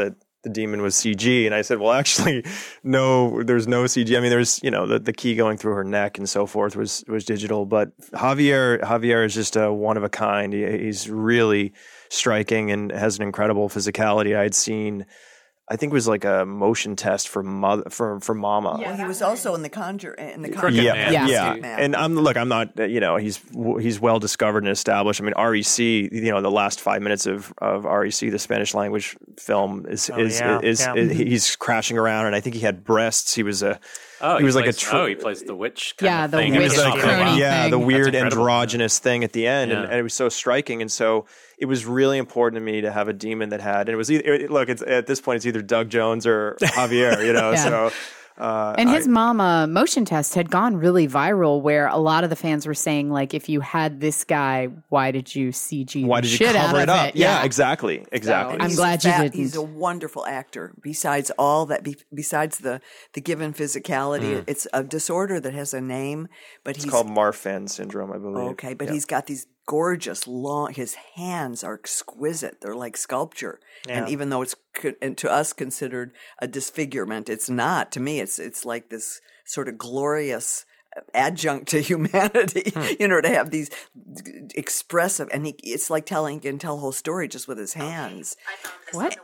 the demon was C G. And I said, well, actually, no, there's no C G. I mean, there's, you know, the, the key going through her neck and so forth was, was digital. But Javier, Javier is just a one of a kind. He, he's really striking and has an incredible physicality. I had seen, I think it was like a motion test for mother, for, for Mama. Yeah, he was also in the Conjure, in the Conjure. Crooked Yeah, Man. yeah. Yeah. yeah. And I'm look, I'm not, you know, he's he's well discovered and established. I mean, R E C, you know, the last five minutes of, of R E C, the Spanish language film, is Oh, is, yeah, is, yeah. is he's crashing around, and I think he had breasts. He was a Oh, he was like a plays, tr- oh, he plays the witch. Kind Yeah, of the thing. He witch was It's like, like, crony yeah, thing. the weird incredible. androgynous thing at the end, and, Yeah. and it was so striking. And so it was really important to me to have a demon that had. And it was either it, look, it's at this point, it's either Doug Jones or Javier, you know. Yeah. So uh, And his I- mama motion test had gone really viral where a lot of the fans were saying, like, if you had this guy, why did you C G why the did you shit cover out it of up? it? Yeah, exactly, exactly. I'm He's glad a you fa- didn't. He's a wonderful actor. Besides all that, be, besides the the given physicality, it's a disorder that has a name. But It's he's called Marfan syndrome, I believe. okay. But Yeah. he's got these gorgeous long. His hands are exquisite. They're like sculpture. And Yeah. even though it's co- and to us considered a disfigurement, it's not. To me, it's it's like this sort of glorious adjunct to humanity, you know, to have these expressive, and he, it's like telling, he can tell a whole story just with his hands. What?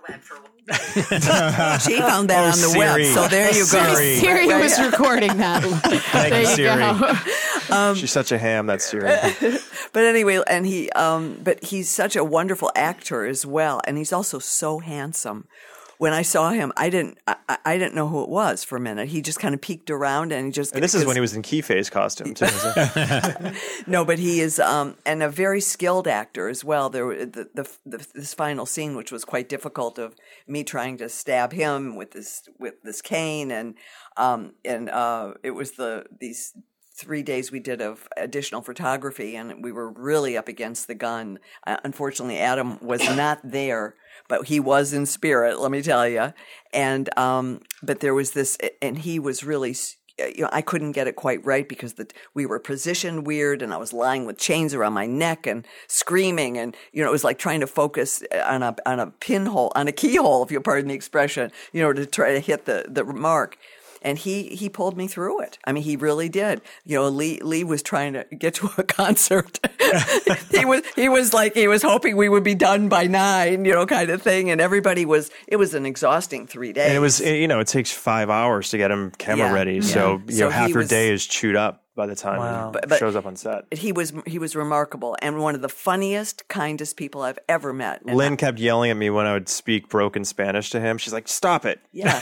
She found that Oh, on the Siri. web, so there you go. Siri. Siri Right, was yeah. recording that. Thank there you, you Siri. go. She's such a ham, that Siri. But anyway, and he, um, but he's such a wonderful actor as well, and he's also so handsome. When I saw him, I didn't, I, I didn't know who it was for a minute. He just kind of peeked around, and he just. And this is when he was in key phase costume too. So. No, but he is, um, and a very skilled actor as well. There, were- the, the, the this final scene, which was quite difficult, of me trying to stab him with this with this cane, and um, and uh, it was the these three days we did of additional photography, and we were really up against the gun. Uh, unfortunately, Adam was not there, but he was in spirit, let me tell you. And um, but there was this, and he was really. You know, I couldn't get it quite right because the, we were positioned weird, and I was lying with chains around my neck and screaming, and you know, it was like trying to focus on a on a pinhole, on a keyhole, if you'll pardon the expression, you know, to try to hit the the mark. And he, he pulled me through it. I mean, he really did. You know, Lee Lee was trying to get to a concert. he was he was like he was hoping we would be done by nine, you know, kind of thing. And everybody was. It was an exhausting three days. And it was, you know, it takes five hours to get him camera Yeah, ready. yeah. So, you So know, half he your was- day is chewed up by the time Wow. he But- but- shows up on set. He was he was remarkable, and one of the funniest, kindest people I've ever met. And Lynn kept yelling at me when I would speak broken Spanish to him. She's like, "Stop it!" Yeah.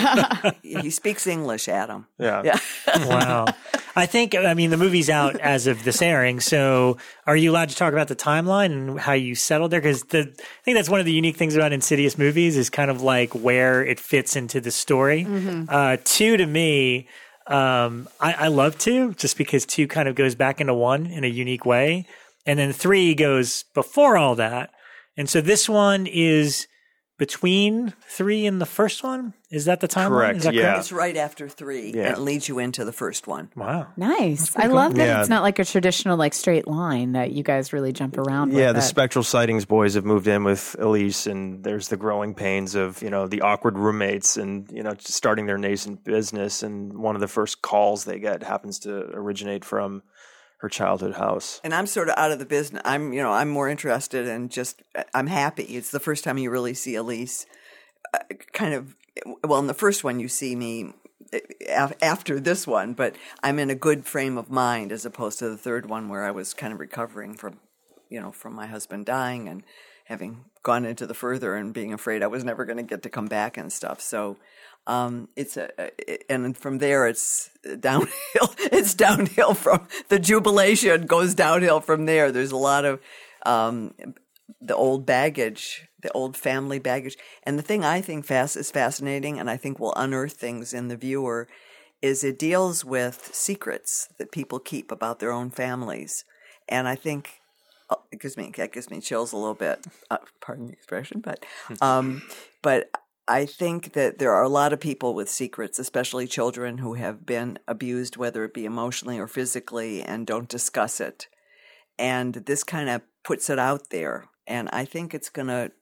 He speaks English, Adam. Yeah. Yeah. Wow. I think, I mean, the movie's out as of this airing. So are you allowed to talk about the timeline and how you settled there? Because the, I think that's one of the unique things about Insidious movies is kind of like where it fits into the story. Uh, two, to me, um, I, I love two just because two kind of goes back into one in a unique way. And then three goes before all that. And so this one is between three and the first one. Is that the timeline? Correct, Is that yeah. correct? It's right after three, Yeah. and it leads you into the first one. Wow. Nice. I love that Yeah. it's not like a traditional like straight line that you guys really jump around with. Yeah, the it. Spectral Sightings boys have moved in with Elise, and there's the growing pains of, you know, the awkward roommates and, you know, just starting their nascent business. And one of the first calls they get happens to originate from her childhood house. And I'm sort of out of the business. I'm, you know, I'm more interested in just, I'm happy. It's the first time you really see Elise uh, kind of, well, in the first one you see me af- after this one, but I'm in a good frame of mind as opposed to the third one where I was kind of recovering from, you know, from my husband dying and having gone into the further and being afraid I was never going to get to come back and stuff. So, um, it's a, it, and from there it's downhill. It's downhill from the jubilation goes downhill from there. There's a lot of, um, the old baggage, the old family baggage. And the thing I think fast is fascinating, and I think will unearth things in the viewer, is it deals with secrets that people keep about their own families. And I think, oh, it gives me, that gives me chills a little bit, uh, pardon the expression, but, um, but I think that there are a lot of people with secrets, especially children who have been abused, whether it be emotionally or physically, and don't discuss it. And this kind of puts it out there. And I think it's going to,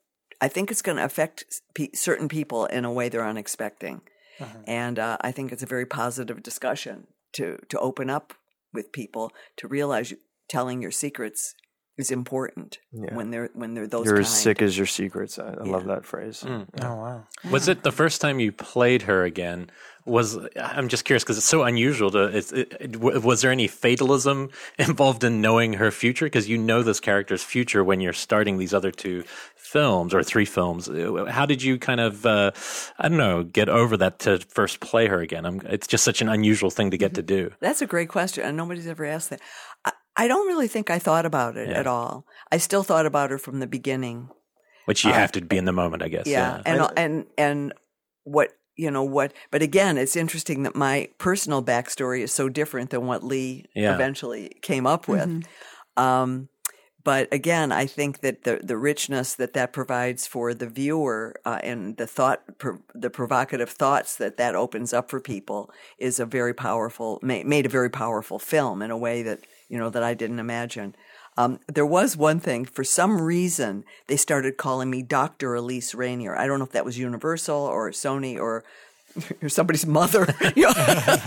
I think it's going to affect pe- certain people in a way they're unexpecting. Uh-huh. And uh, I think it's a very positive discussion to, to open up with people, to realize you, telling your secrets is important yeah. when they're when they're those You're kind. as sick as your secrets. I, I yeah. love that phrase. Mm. Yeah. Oh, wow. Was it the first time you played her again? Was I'm just curious because it's so unusual to. It, it, was there any fatalism involved in knowing her future? Because you know this character's future when you're starting these other two films or three films. How did you kind of, uh, I don't know, get over that to first play her again? I'm, it's just such an unusual thing to get mm-hmm. to do. That's a great question, and nobody's ever asked that. I, I don't really think I thought about it yeah. at all. I still thought about her from the beginning. Which you uh, have to be in the moment, I guess. Yeah, yeah. and and and what. You know what? But again, it's interesting that my personal backstory is so different than what Lee yeah. eventually came up with. Mm-hmm. Um, but again, I think that the the richness that that provides for the viewer uh, and the thought, pro- the provocative thoughts that that opens up for people is a very powerful, ma- made a very powerful film in a way that you know that I didn't imagine. Um, there was one thing, for some reason, they started calling me Doctor Elise Rainier. I don't know if that was Universal or Sony or, or somebody's mother. You know?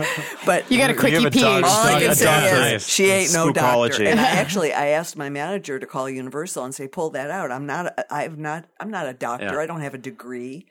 But you got a quickie pee. All I can say is she ain't no doctor. Spookology. And I actually, I asked my manager to call Universal and say, pull that out. I'm not, a, I've not, I'm not a doctor. Yeah. I don't have a degree.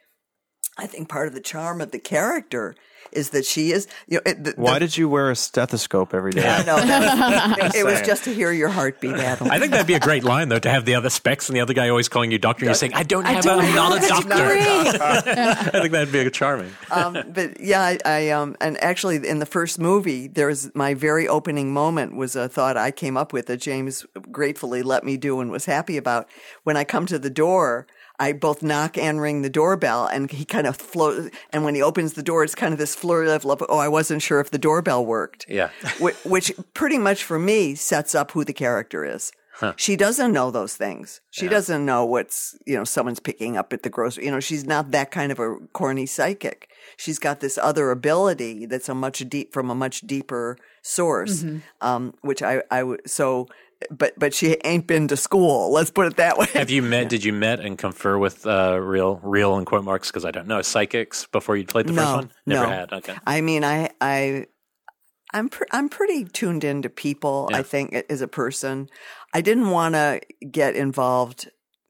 I think part of the charm of the character is that she is. You know, it, the, Why the, did you wear a stethoscope every day? Yeah, no, that was, it, it was just to hear your heartbeat, Adam. I think that'd be a great line, though, to have the other specs and the other guy always calling you doctor, and you're saying, "I don't have I don't a, I'm not a have doctor." a I think that'd be charming. um, but yeah, I, I um, and actually in the first movie, there's my very opening moment was a thought I came up with that James gratefully let me do and was happy about. When I come to the door, I both knock and ring the doorbell, and he kind of floats. And when he opens the door, it's kind of this flurry of love. Oh, I wasn't sure if the doorbell worked. Yeah, which, which pretty much for me sets up who the character is. Huh. She doesn't know those things. She yeah. doesn't know what's, you know, someone's picking up at the grocery. You know, she's not that kind of a corny psychic. She's got this other ability that's a much deep from a much deeper source. Mm-hmm. Um, which I, I would so. But but she ain't been to school. Let's put it that way. Have you met? Did you met and confer with uh, real real in quote marks? Because I don't know psychics before you played the no, first one. Never no. had. Okay. I mean, I I I'm pre- I'm pretty tuned into people. Yeah. I think as a person, I didn't want to get involved.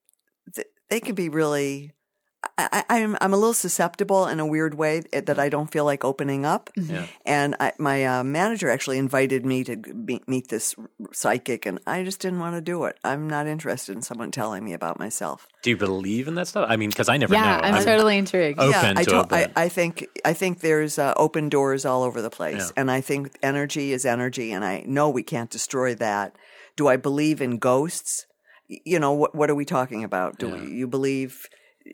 They can be really. I, I'm I'm a little susceptible in a weird way that I don't feel like opening up. Yeah. And I, my uh, manager actually invited me to meet, meet this psychic, and I just didn't want to do it. I'm not interested in someone telling me about myself. Do you believe in that stuff? I mean, because I never yeah, know. I'm, I'm totally intrigued. Open yeah, I, to to- it, I, I think I think there's uh, open doors all over the place, Yeah. and I think energy is energy, and I know we can't destroy that. Do I believe in ghosts? You know, what what are we talking about? Do Yeah. we, you believe?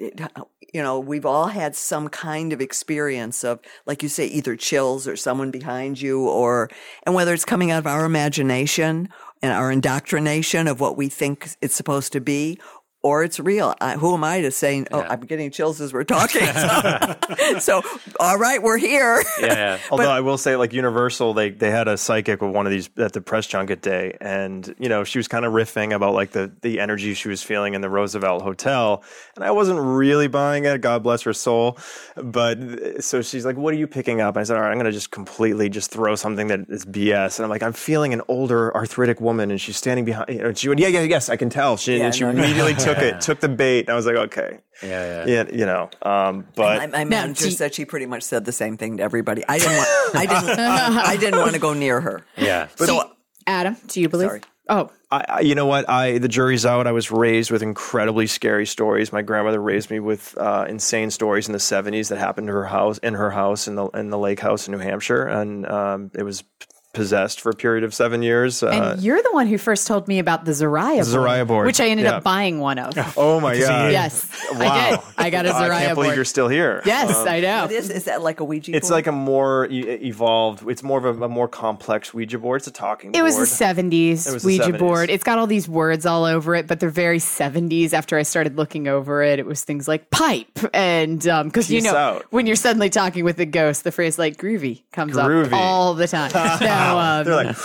You know, we've all had some kind of experience of, like you say, either chills or someone behind you, or, and whether it's coming out of our imagination and our indoctrination of what we think it's supposed to be, or it's real. I, who am I to say, oh, Yeah. I'm getting chills as we're talking. So, so all right, we're here. Yeah. yeah. Although I will say, like Universal, they they had a psychic with one of these at the press junket day, and you know she was kind of riffing about like the the energy she was feeling in the Roosevelt Hotel, and I wasn't really buying it. God bless her soul, but so she's like, "What are you picking up?" And I said, "All right, I'm going to just completely just throw something that is B S." And I'm like, "I'm feeling an older arthritic woman, and she's standing behind." You know, and she went, "Yeah, yeah, yes, I can tell." She Yeah, and she no, no. immediately took it, took the bait, and I was like, "Okay." Yeah, yeah. Yeah, you know, um, but My, my Now, manager do you- said she pretty much said the same thing to everybody. I didn't want, I didn't, I didn't want to go near her. Yeah. So, Adam, do you believe? Sorry. Oh, I, I, you know what? I the jury's out. I was raised with incredibly scary stories. My grandmother raised me with uh, insane stories in the seventies that happened to her house, in her house, in the in the lake house in New Hampshire, and um, it was possessed for a period of seven years. and Uh, you're the one who first told me about the Zariah board, Zariah board, which I ended yeah. up buying one of. oh my god! Yes, Wow. I did. I got a I Zariah can't believe board. you're still here. Yes, Um, I know. what is, is that like a Ouija It's board? like a more e- evolved. It's more of a, a more complex Ouija board. It's a talking. It was board. the seventies It was the Ouija seventies. board. It's got all these words all over it, but they're very seventies. After I started looking over it, it was things like pipe and um because you Peace know out. when you're suddenly talking with a ghost, the phrase like groovy comes Groovy. up all the time. So um, They're like,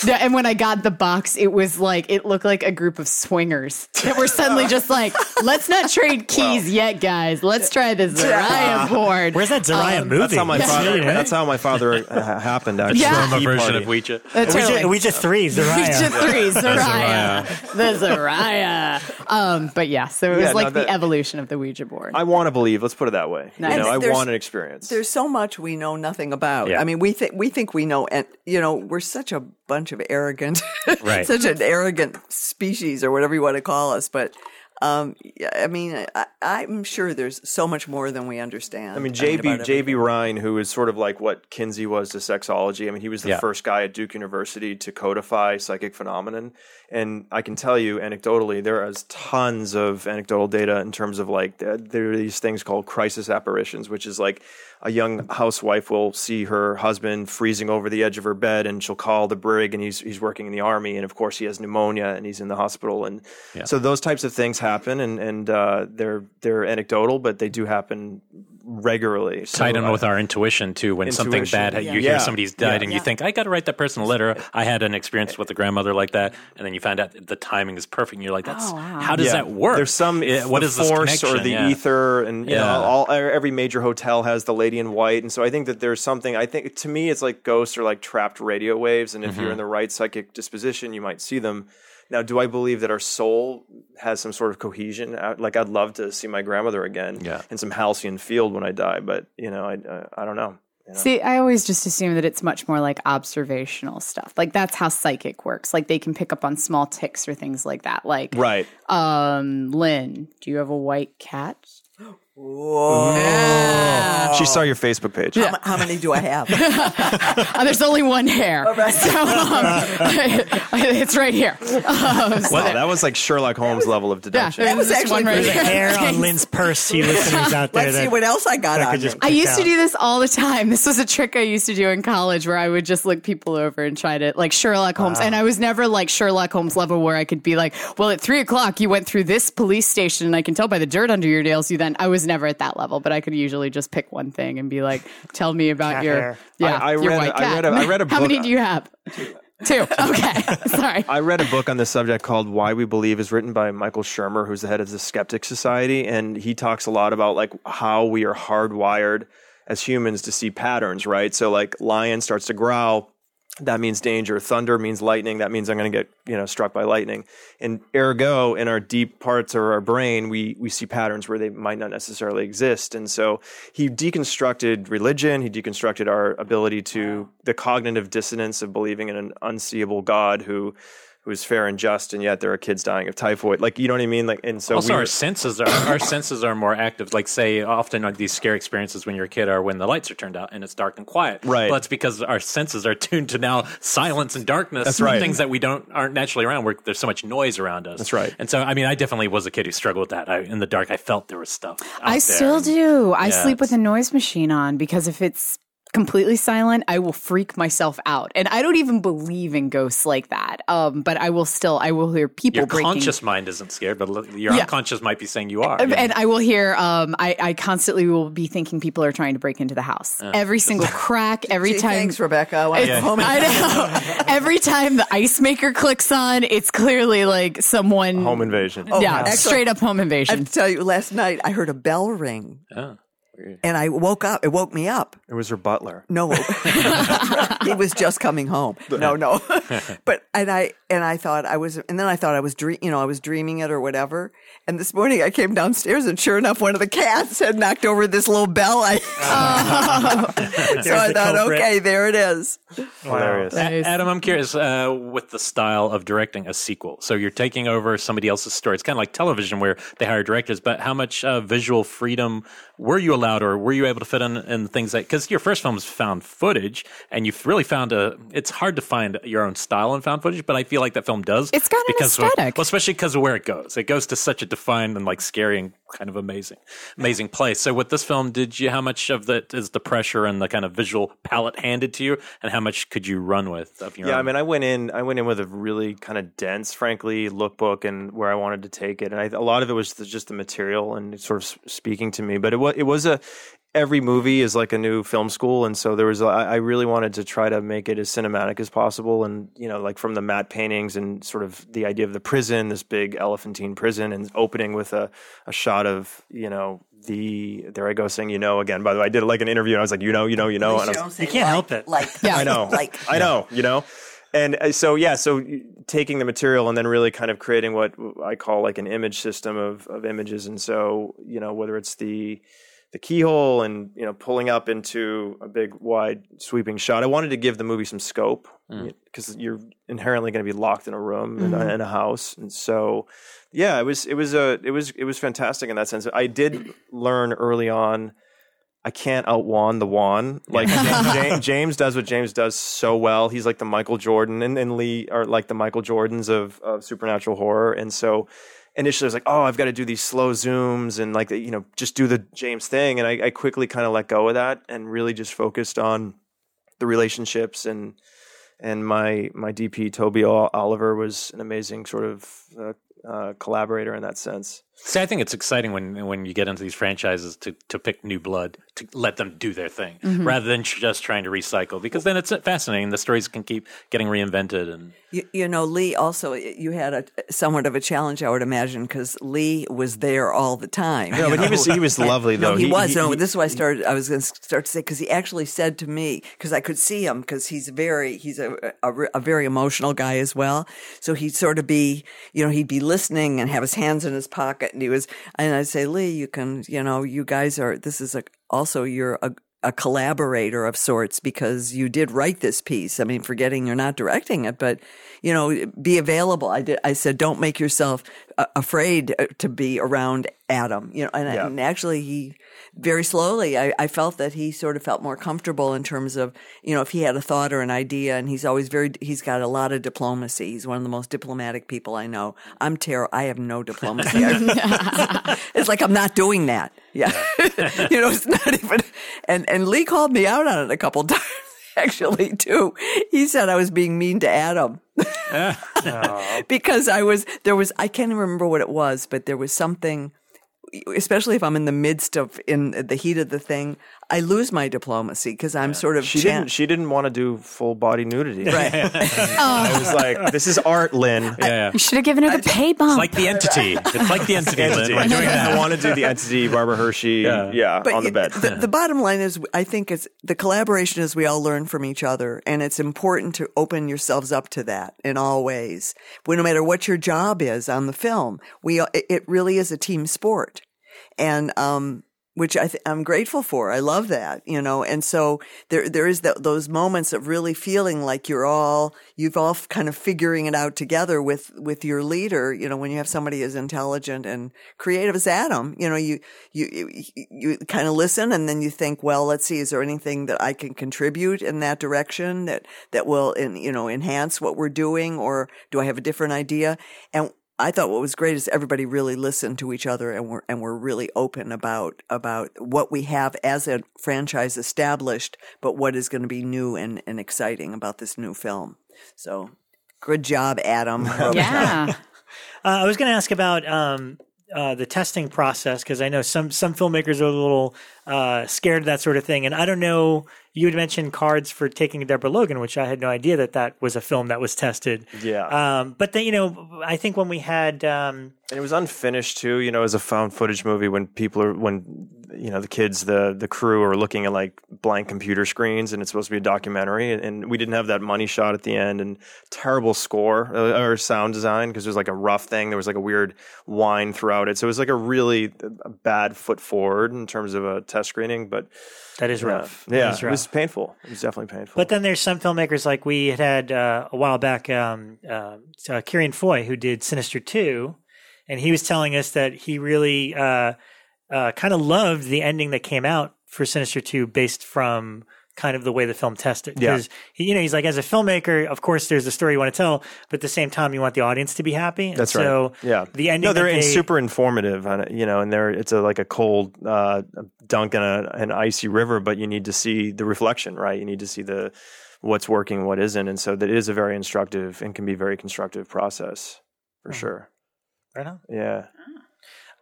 Yeah, and when I got the box, it was like, it looked like a group of swingers that were suddenly just like, let's not trade keys well, yet, guys. Let's try the Zariah board. Where's that Zariah um, movie? That's how my yeah. father, yeah. that's how my father uh, happened, actually. Yeah. From a version of Ouija. That's Ouija, totally. Ouija three, Zariah. Ouija three, Zariah. The Zariah. Um, but yeah, so it was Yeah, like no, that, the evolution of the Ouija board. I want to believe, let's put it that way. Nice. You know, I There's- want an experience. There's so much we know nothing about. Yeah. I mean, we think we think we know, and you know, we're such a bunch of arrogant, Right. such an arrogant species, or whatever you want to call us. But um, yeah, I mean, I, I'm sure there's so much more than we understand. I mean, J B about J B Ryan, who is sort of like what Kinsey was to sexology. I mean, he was the Yeah. first guy at Duke University to codify psychic phenomenon. And I can tell you anecdotally, there is tons of anecdotal data in terms of like, there are these things called crisis apparitions, which is like a young housewife will see her husband freezing over the edge of her bed and she'll call the brig and he's he's working in the army. And of course he has pneumonia and he's in the hospital. And Yeah. so those types of things happen and, and uh, they're, they're anecdotal, but they do happen regularly. So, Tied in uh, with our intuition too. When something Intuition. bad, Yeah. you hear Yeah. somebody's died, Yeah. and you Yeah. think, "I got to write that person a letter." I had an experience with a grandmother like that, and then you find out the timing is perfect, and you're like, "That's Oh, wow. how does Yeah. that work?" There's some Eh, what the is this force or connection? the Yeah. ether, and you Yeah. know, all every major hotel has the lady in white, and so I think that there's something. I think to me, it's like ghosts are like trapped radio waves, and if Mm-hmm. you're in the right psychic disposition, you might see them. Now, do I believe that our soul has some sort of cohesion? Uh, Like, I'd love to see my grandmother again Yeah. in some halcyon field when I die, but you know, I uh, I don't know. You know? See, I always just assume that it's much more like observational stuff. Like that's how psychic works. Like they can pick up on small ticks or things like that. Like, Right. um, Lynn, do you have a white cat? Whoa. She saw your Facebook page. How, how many do I have? Uh, there's only one hair. So, um, it's right here. Um, so- Wow, that was like Sherlock Holmes level of yeah, deduction. That was there's actually one right pretty There's a there. hair on Lynn's purse, you listeners out there. Let's see that, what else I got that on could just me. I pick used to out. do this all the time. This was a trick I used to do in college where I would just look people over and try to, like Sherlock Holmes. And I was never like Sherlock Holmes level where I could be like, well, at three o'clock you went through this police station and I can tell by the dirt under your nails you then. I was never at that level, but I could usually just pick one thing and be like, tell me about Cat your, hair. yeah, I- I your read- white I cat. read a- I read a How book- many do you have? Two. Okay. Sorry. I read a book on this subject called Why We Believe, is written by Michael Shermer, who's the head of the Skeptic Society. And he talks a lot about like how we are hardwired as humans to see patterns, right? So like lion starts to growl. That means danger. Thunder means lightning. That means I'm going to get, you know, struck by lightning. And ergo, in our deep parts of our brain, we we see patterns where they might not necessarily exist. And so he deconstructed religion. He deconstructed our ability to the cognitive dissonance of believing in an unseeable God who who's fair and just, and yet there are kids dying of typhoid. Like, you know what I mean? Like, and so Also, we our senses are our senses are more active. Like, say, often like these scary experiences when you're a kid are when the lights are turned out and it's dark and quiet. Right. Well, it's because our senses are tuned to now silence and darkness. That's right. Things that we don't aren't naturally around. Where there's so much noise around us. That's right. And so, I mean, I definitely was a kid who struggled with that. I, in the dark, I felt there was stuff. out I there. still do. I Yeah, sleep with it's- a noise machine on because if it's completely silent, I will freak myself out. And I don't even believe in ghosts like that. Um, but I will still, I will hear people Your breaking. conscious mind isn't scared, but your Yeah. unconscious might be saying you are. And I will hear, um, I, I constantly will be thinking people are trying to break into the house. Every single crack, every Gee, time. thanks, Rebecca. I want to go home and I know. Every time the ice maker clicks on, it's clearly like someone. home invasion. Oh, yeah, actually, straight up home I invasion. have to tell you, last night I heard a bell ring, Oh, weird. and I woke up. It woke me up. It was her butler. No, he was just coming home. No, no. But and I and I thought I was, and then I thought I was dream, you know, I was dreaming it or whatever. And this morning I came downstairs, and sure enough, one of the cats had knocked over this little bell. I, so I the thought, culprit. okay, there it is. Hilarious. A- Adam, I'm curious uh, with the style of directing a sequel. So you're taking over somebody else's story. It's kind of like television where they hire directors, but how much uh, visual freedom were you allowed, or were you able to fit in, in things that, because your first film was found footage, and you've really found a, it's hard to find your own style in found footage, but I feel like that film does. It's got an because of- aesthetic. well, especially because of where it goes. It goes to such a defined and like scary and kind of amazing, amazing place. So with this film, did you, how much of that is the pressure and the kind of visual palette handed to you, and how much could you run with of your Yeah, own? I mean, I went in. I went in with a really kind of dense, frankly, lookbook and where I wanted to take it, and I, a lot of it was the, just the material and sort of speaking to me. But it was it was a every movie is like a new film school, and so there was. I, I really wanted to try to make it as cinematic as possible, and you know, like from the matte paintings and sort of the idea of the prison, this big elephantine prison, and opening with a, a shot of you know the. There I go saying you know again. By the way, I did like an interview, and I was like you know you know you know, and I was, you can't help it. Like Yeah. I know, like I know, you know. And uh, so, yeah, so taking the material and then really kind of creating what I call like an image system of, of images. And so, you know, whether it's the the keyhole and, you know, pulling up into a big, wide, sweeping shot, I wanted to give the movie some scope because mm. you're inherently going to be locked in a room mm-hmm. in, a, in a house. And so, yeah, it was it was a it was it was fantastic in that sense. I did learn early on. I can't out-Juan the Juan. Like James, James does what James does so well. He's like the Michael Jordan, and, and Lee are like the Michael Jordans of, of supernatural horror. And so initially I was like, oh, I've got to do these slow zooms and like, you know, just do the James thing. And I, I quickly kind of let go of that and really just focused on the relationships. And and my my D P, Toby Oliver, was an amazing sort of uh, uh, collaborator in that sense. See, I think it's exciting when when you get into these franchises to, to pick new blood, to let them do their thing, mm-hmm. rather than just trying to recycle, because then it's fascinating. The stories can keep getting reinvented. And you, you know, Lee, also, you had a somewhat of a challenge, I would imagine, because Lee was there all the time. No, but know? he was he was lovely, though. No, he, he was. He, no, he, this is what I started. I was going to start to say, because he actually said to me, because I could see him, because he's very, he's a, a, a very emotional guy as well. So he'd sort of be, you know, he'd be listening and have his hands in his pocket, and he was, and I'd say, Lee, you can, you know, you guys are, this is a, also you're a, a collaborator of sorts because you did write this piece. I mean, forgetting you're not directing it, but, you know, be available. I did, I said, don't make yourself uh, afraid to be around Adam, you know, and, yeah. and actually he, very slowly, I, I felt that he sort of felt more comfortable in terms of, you know, if he had a thought or an idea, and he's always very, he's got a lot of diplomacy. He's one of the most diplomatic people I know. I'm terrible. I have no diplomacy. It's like, I'm not doing that. Yeah. You know, it's not even, and, and Lee called me out on it a couple times, actually, too. He said I was being mean to Adam. Because I was, there was, I can't even remember what it was, but there was something, especially if I'm in the midst of, in the heat of the thing, I lose my diplomacy because I'm yeah. sort of. She chan- didn't. She didn't want to do full body nudity. Right. I was like, "This is art, Lynn." Yeah, yeah. You should have given her the pay bump. It's like the entity. It's like the entity. entity. Lynn. We're doing that. I want to do the entity. Barbara Hershey. Yeah, yeah but on the bed. The, the bottom line is, I think it's the collaboration is we all learn from each other, and it's important to open yourselves up to that in all ways. When no matter what your job is on the film, we it really is a team sport. And, um, which I th- I'm grateful for. I love that, you know, and so there, there is that, those moments of really feeling like you're all, you've all kind of figuring it out together with, with your leader, you know, when you have somebody as intelligent and creative as Adam, you know, you, you, you, you kind of listen and then you think, well, let's see, is there anything that I can contribute in that direction that, that will, in, you know, enhance what we're doing, or do I have a different idea? And I thought what was great is everybody really listened to each other and were and were really open about about what we have as a franchise established, but what is going to be new and, and exciting about this new film. So, good job, Adam. Yeah. uh, I was going to ask about um, uh, the testing process, because I know some some filmmakers are a little uh, scared of that sort of thing, and I don't know. You had mentioned Cards for Taking Deborah Logan, which I had no idea that that was a film that was tested. Yeah. Um, but then, you know, I think when we had, um, and it was unfinished too, you know, as a found footage movie, when people are, when, you know, the kids, the, the crew are looking at like blank computer screens, and it's supposed to be a documentary, and, and we didn't have that money shot at the end, and terrible score uh, or sound design, because there's like a rough thing. There was like a weird whine throughout it. So it was like a really a bad foot forward in terms of a test screening, but that is yeah. rough. Yeah, that is rough. It was painful. It was definitely painful. But then there's some filmmakers, like we had had uh, a while back, um, uh, uh, Kieran Foy, who did Sinister two, and he was telling us that he really uh, uh, kind of loved the ending that came out for Sinister two based from kind of the way the film tested. Because, yeah. you know, he's like, as a filmmaker, of course, there's a story you want to tell, but at the same time, you want the audience to be happy. And That's so right. Yeah. The ending. No, they're they, super informative, on it, you know, and they're, it's a, like a cold uh, dunk in a, an icy river, but you need to see the reflection, right? You need to see the what's working, what isn't. And so that is a very instructive and can be very constructive process for oh. sure. Right on. Yeah.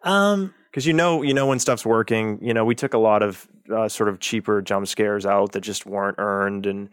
Um, Because you know, you know when stuff's working. You know, we took a lot of uh, sort of cheaper jump scares out that just weren't earned, and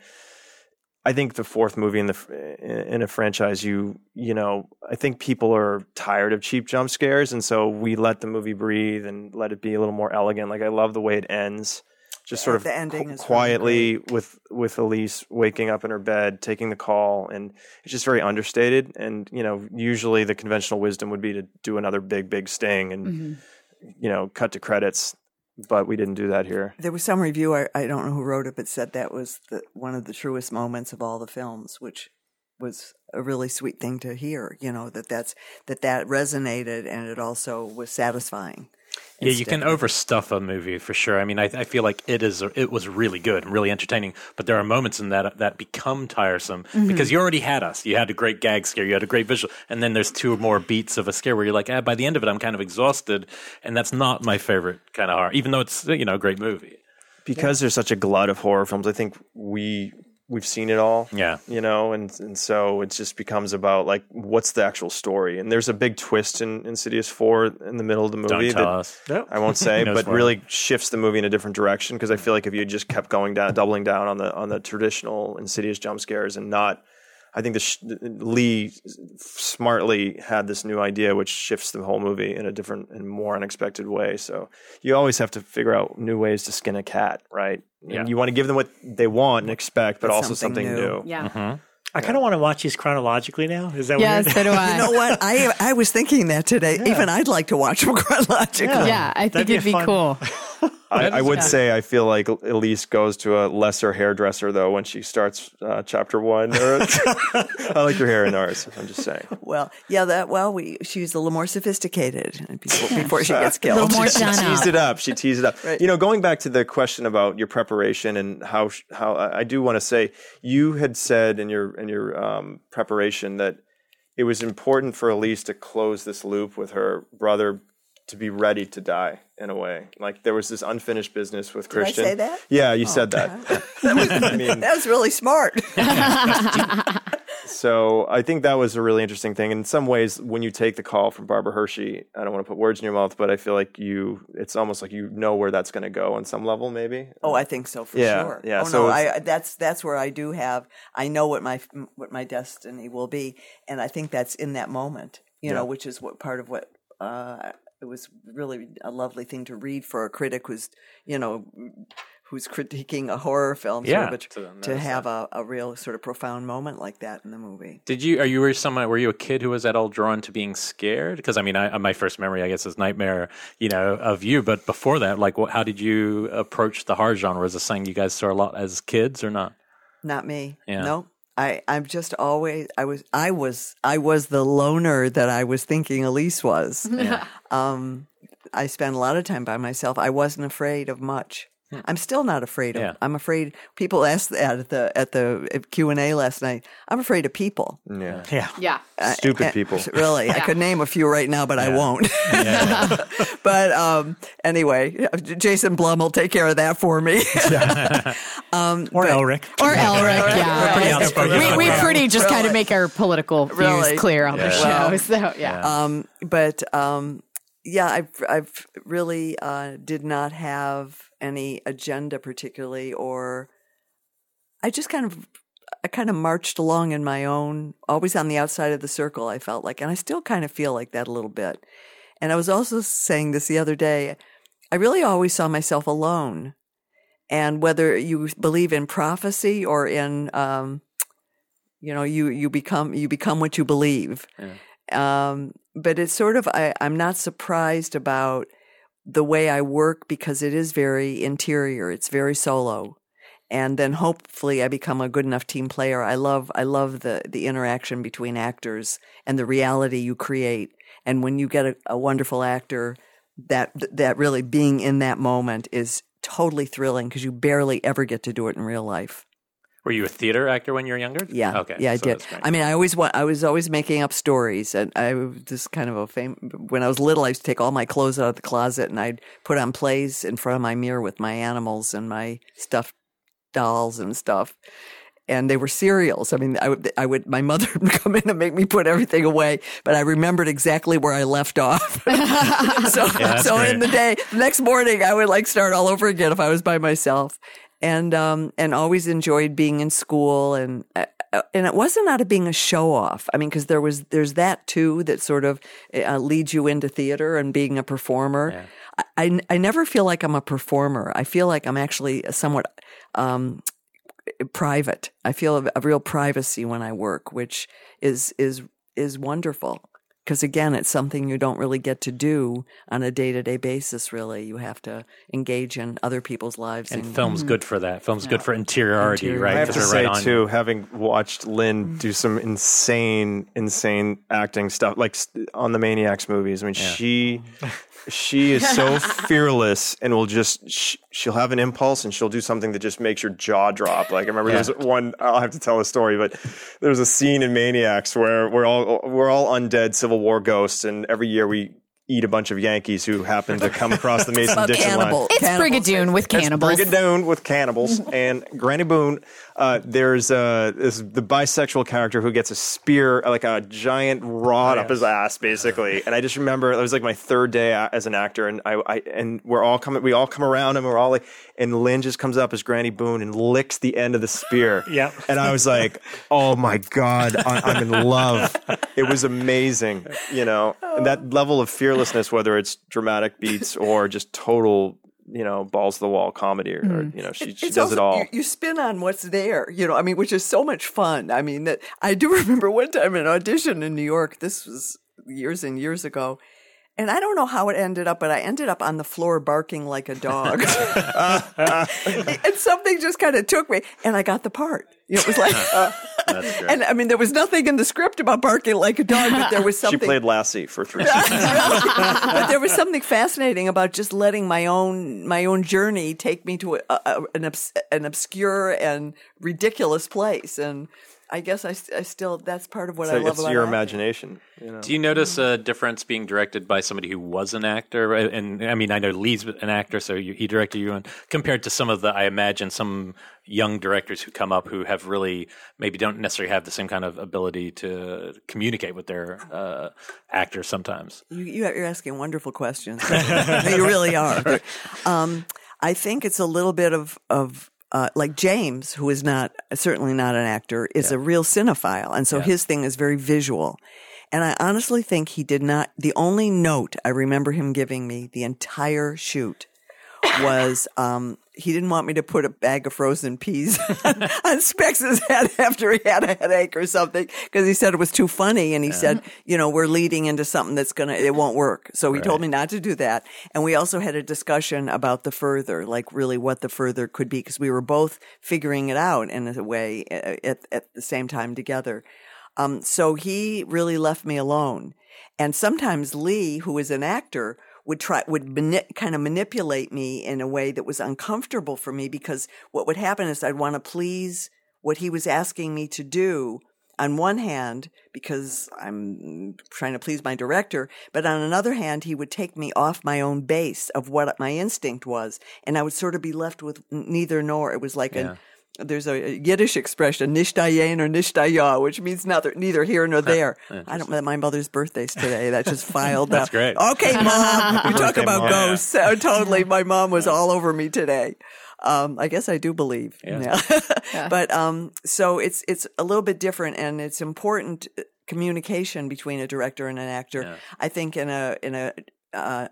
I think the fourth movie in the in a franchise, you you know, I think people are tired of cheap jump scares, and so we let the movie breathe and let it be a little more elegant. Like I love the way it ends, just sort of The ending qu- is really quietly with with Elise waking up in her bed, taking the call, and it's just very understated. And you know, usually the conventional wisdom would be to do another big big sting and Mm-hmm. you know cut to credits. But we didn't do that here. There was some review, I, I don't know who wrote it, but said that was the, one of the truest moments of all the films, which was a really sweet thing to hear, you know, that that's, that, that resonated and it also was satisfying. Yeah, you can overstuff a movie for sure. I mean, I, I feel like it is. It was really good and really entertaining, but there are moments in that that become tiresome Mm-hmm. because you already had us. You had a great gag scare, you had a great visual, and then there's two more beats of a scare where you're like, ah, by the end of it, I'm kind of exhausted, and that's not my favorite kind of horror, even though it's you know a great movie. Because there's such a glut of horror films, I think we we've seen it all. Yeah. You know, and and so it just becomes about like what's the actual story. And there's a big twist in Insidious four in the middle of the movie Don't tell that us. Nope. I won't say, No but spoiler. really shifts the movie in a different direction because I feel like if you had just kept going down, doubling down on the on the traditional Insidious jump scares and not, I think the sh- Lee smartly had this new idea which shifts the whole movie in a different and more unexpected way. So you always have to figure out new ways to skin a cat, right? Yeah. And you want to give them what they want and expect, but But also something something new. new. Yeah. I kind of want to watch these chronologically now. Is that Yeah, weird? so do I. You know what? I I was thinking that today. Even I'd like to watch them chronologically. Yeah, I think That'd be it'd be fun. cool. I, I would Yeah. say I feel like Elise goes to a lesser hairdresser though when she starts uh, chapter one. Or, I like your hair in ours. I'm just saying. Well, yeah, that, well, we, she's a little more sophisticated before, before she gets A little killed. more She done teased up. it up. She teased it up. Right. You know, going back to the question about your preparation and how how I do want to say you had said in your in your um, preparation that it was important for Elise to close this loop with her brother to be ready to die in a way. Like there was this unfinished business with Did I Christian. say that? Yeah, you said that. I mean, That was really smart. so I think that was a really interesting thing. In some ways, when you take the call from Barbara Hershey, I don't want to put words in your mouth, but I feel like you, it's almost like you know where that's going to go on some level, maybe. Oh, I think so for Yeah, sure. yeah, Oh so no, it's- I that's that's where I do have. I know what my what my destiny will be, and I think that's in that moment. You know, Yeah. which is what part of what uh, it was really a lovely thing to read for a critic who's you know who's critiquing a horror film. Yeah, sort of, to to, notice have a, a real sort of profound moment like that in the movie. Did you? Are you were someone? Were you a kid who was at all drawn to being scared? Because I mean, I, my first memory, I guess, is Nightmare, you know, of you. But before that, like, what, how did you approach the horror genre? Was this something you guys saw a lot as kids, or not? Not me. Yeah. No. I, I'm just always I was I was I was the loner that I was thinking Elise was. Um, I spent a lot of time by myself. I wasn't afraid of much. I'm still not afraid of. Yeah. I'm afraid. People asked that at the at the Q and A last night. I'm afraid of people. Yeah. Yeah. Yeah. Stupid Uh, people. Really, I could name a few right now, but I won't. But um, anyway, Jason Blum will take care of that for me. um, Or but- Elric. Or Elric, yeah. pretty outspoken. We, we pretty just kind of Really? make our political views Really? clear on the Yeah. show. So, yeah. Um, but um, yeah, I've I've really uh, did not have any agenda particularly, or I just kind of I kind of marched along in my own, always on the outside of the circle. I felt like, and I still kind of feel like that a little bit. And I was also saying this the other day. I really always saw myself alone, and whether you believe in prophecy or in um, you know, you you become you become what you believe. Um, but it's sort of, I, I'm not surprised about the way I work because it is very interior. It's very solo. And then hopefully I become a good enough team player. I love, I love the, the interaction between actors and the reality you create. And when you get a, a wonderful actor, that, that really being in that moment is totally thrilling because you barely ever get to do it in real life. Were you a theater actor when you were younger? Yeah. Okay. Yeah, I so did. that's great. I mean, I always want, I was always making up stories, and I was just kind of a fame. When I was little, I used to take all my clothes out of the closet and I'd put on plays in front of my mirror with my animals and my stuffed dolls and stuff. and they were cereals. I mean, I would, I would, my mother would come in and make me put everything away, but I remembered exactly where I left off. so, Yeah, so great. in the day, the next morning, I would like start all over again if I was by myself, and um, and always enjoyed being in school, and uh, and it wasn't out of being a show off. I mean, because there was there's that too that sort of uh, leads you into theater and being a performer. Yeah. I, I never feel like I'm a performer. I feel like I'm actually somewhat um, private. I feel a, a real privacy when I work, which is is is wonderful. Because again, it's something you don't really get to do on a day to day basis. Really, you have to engage in other people's lives. And film's good for that. Film's good for interiority, Interior. right? I have to 'Cause they're say right on too, having watched Lynn do some insane, insane acting stuff, like s- on the Maniacs movies. I mean, she she is so fearless, and will just sh- she'll have an impulse, and she'll do something that just makes your jaw drop. Like I remember Yeah. there's one. I'll have to tell a story, but there's a scene in Maniacs where we're all we're all undead Civil War ghosts, and every year we eat a bunch of Yankees who happen to come across the Mason about Dixon line. cannibal. It's Cannibals. Brigadoon with cannibals. It's Brigadoon with cannibals. And Granny Boone, uh, there's uh, this, the bisexual character who gets a spear, like a giant rod Oh, up yes. his ass, basically. And I just remember it was like my third day a- as an actor, and I, I and we're all coming, we all come around, and we're all like, and Lynn just comes up as Granny Boone and licks the end of the spear. Yep. And I was like, oh my God, I, I'm in love. It was amazing, you know, and that level of fearlessness, whether it's dramatic beats or just total, you know, balls to the wall comedy, or, or you know, she, she It's does it also- all. You, you spin on what's there, you know. I mean, which is so much fun. I mean, that I do remember one time an audition in New York. This was years and years ago, and I don't know how it ended up, but I ended up on the floor barking like a dog, and something just kind of took me, and I got the part. You know, it was like, That's great. and I mean, there was nothing in the script about barking like a dog, but there was She something. played Lassie for three seasons. but there was something fascinating about just letting my own my own journey take me to a, a, an obs- an obscure and ridiculous place, and I guess I, I still that's part of what So I love it's about your acting. imagination. You know? Do you notice a difference being directed by somebody who was an actor? And I mean, I know Lee's an actor, so you, he directed you on, compared to some of the, I imagine, some young directors who come up who have really maybe don't necessarily have the same kind of ability to communicate with their uh, actors sometimes. You, you you're asking wonderful questions. You really are. Um, I think it's a little bit of of. Uh, like James, who is not certainly not an actor, is Yeah. a real cinephile, and so Yeah. his thing is very visual. And I honestly think he did not. The only note I remember him giving me the entire shoot was um, he didn't want me to put a bag of frozen peas on, on Spex's head after he had a headache or something, because he said it was too funny, and he said, you know, we're leading into something that's gonna it won't work. So he told me not to do that. And we also had a discussion about the further, like really what the further could be, because we were both figuring it out in a way at, at the same time together. Um, so he really left me alone. And sometimes Lee, who is an actor, would try, would mani- kind of manipulate me in a way that was uncomfortable for me, because what would happen is I'd want to please what he was asking me to do on one hand, because I'm trying to please my director, but on another hand, he would take me off my own base of what my instinct was. And I would sort of be left with neither nor. It was like Yeah. a, there's a Yiddish expression, nicht dayen or nicht daya, which means neither, neither here nor there. I don't, my mother's birthday's today. That just filed That's up. great. Okay, Mom. You talk Birthday about mom. ghosts. Oh, totally. My mom was all over me today. Um, I guess I do believe. Yeah. Yeah. But, um, so it's, it's a little bit different, and it's important communication between a director and an actor. Yeah. I think in a, in a, uh,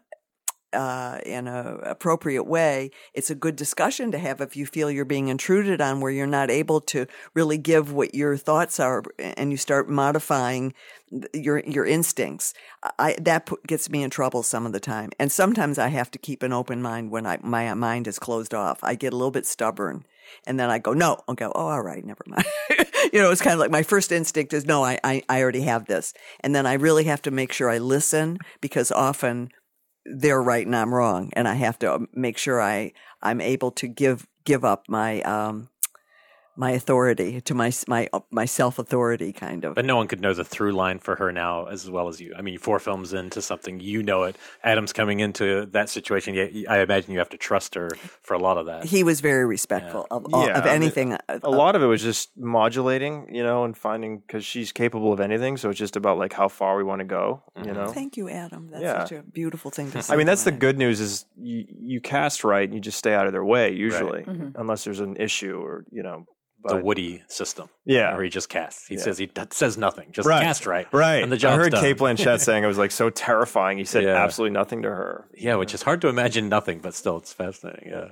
uh, in a appropriate way, it's a good discussion to have if you feel you're being intruded on, where you're not able to really give what your thoughts are, and you start modifying your your instincts. I that put, gets me in trouble some of the time, and sometimes I have to keep an open mind when I my mind is closed off. I get a little bit stubborn, and then I go no, I'll go oh all right, never mind. You know, it's kind of like my first instinct is no, I, I I already have this, and then I really have to make sure I listen, because often they're right and I'm wrong, and I have to make sure I I'm able to give give up my um my authority, to my my my self authority, kind of. But no one could know the through line for her now as well as you. I mean, four films into something, you know it. Adam's coming into that situation. I imagine you have to trust her for a lot of that. He was very respectful Yeah. of all, Yeah, of I mean, anything. A lot of it was just modulating, you know, and finding, because she's capable of anything. So it's just about like how far we want to go, you know. Thank you, Adam. That's Yeah. such a beautiful thing to say. I mean, that's the Ryan. good news is you, you cast right and you just stay out of their way usually, Mhm. unless there's an issue or, you know. It's a But, Woody system. Yeah. Where he just casts. He Yeah. says he d- says nothing. Just Right. cast right. right. And the I job's heard done. Kate Blanchett saying it was like so terrifying. He said Yeah. absolutely nothing to her. Yeah, which is hard to imagine nothing, but still it's fascinating. Yeah.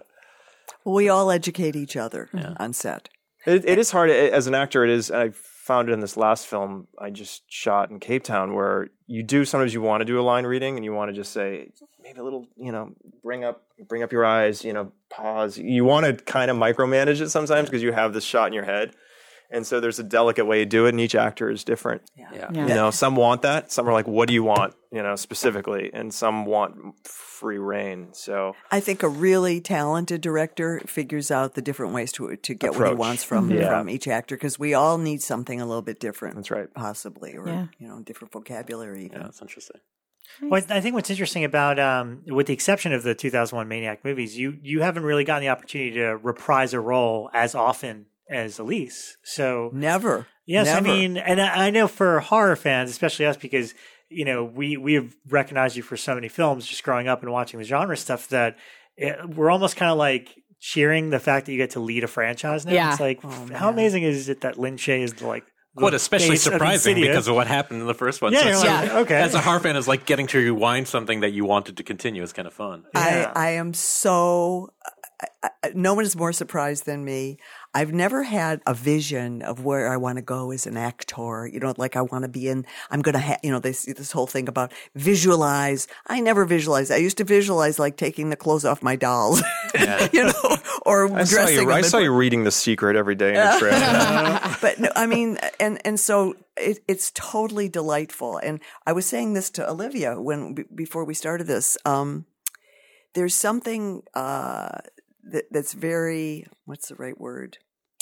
We all educate each other on set. It, it is hard It- as an actor. It is. I found it in this last film I just shot in Cape Town, where you do sometimes you want to do a line reading and you want to just say maybe a little, you know, bring up, bring up your eyes, you know, pause. You want to kind of micromanage it sometimes because you have this shot in your head, and so there's a delicate way to do it, and each actor is different. Yeah. Yeah. You know, some want that, some are like, "What do you want?" You know, specifically, and some want free reign. So I think a really talented director figures out the different ways to to get what he Approach. wants from Yeah. from each actor, because we all need something a little bit different. That's right. Possibly, or Yeah. you know, different vocabulary. Even. Yeah, that's interesting. Well, I think what's interesting about, um, with the exception of the two thousand one Maniac movies, you you haven't really gotten the opportunity to reprise a role as often as Elise. So Never. yes, Never. I mean, and I I know for horror fans, especially us, because you know we we have recognized you for so many films, just growing up and watching the genre stuff, that it, we're almost kind of like cheering the fact that you get to lead a franchise now. Yeah. It's like, Oh, how man. amazing is it that Lin Shaye is like the What especially face of surprising Insidious? because of what happened in the first one. Yeah, So you're it's like, so- okay. As a horror fan, it's like getting to rewind something that you wanted to continue. It's kind of fun. Yeah. I, I am so. I, I, no one is more surprised than me. I've never had a vision of where I want to go as an actor. You know, like I want to be in. I'm going to have. You know, this this whole thing about visualize. I never visualized. I used to visualize like taking the clothes off my dolls. you know, or I saw dressing you. them. I and saw put- you reading The Secret every day in the trailer. but no, I mean, and and so it, it's totally delightful. And I was saying this to Olivia when b- before we started this. Um, there's something uh, that, that's very, what's the right word?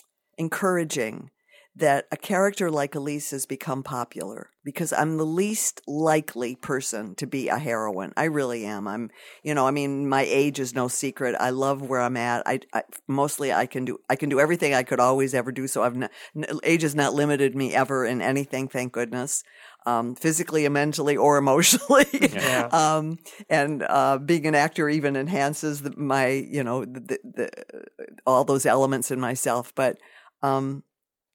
Encouraging that a character like Elise has become popular, because I'm the least likely person to be a heroine. I really am. I'm, you know, I mean, my age is no secret. I love where I'm at. I, I mostly I can do, I can do everything I could always ever do. So I've not, age has not limited me ever in anything. Thank goodness. Um, physically and mentally or emotionally. Yeah. um, and, uh, being an actor even enhances the, my, you know, the, the, the, all those elements in myself. But, um,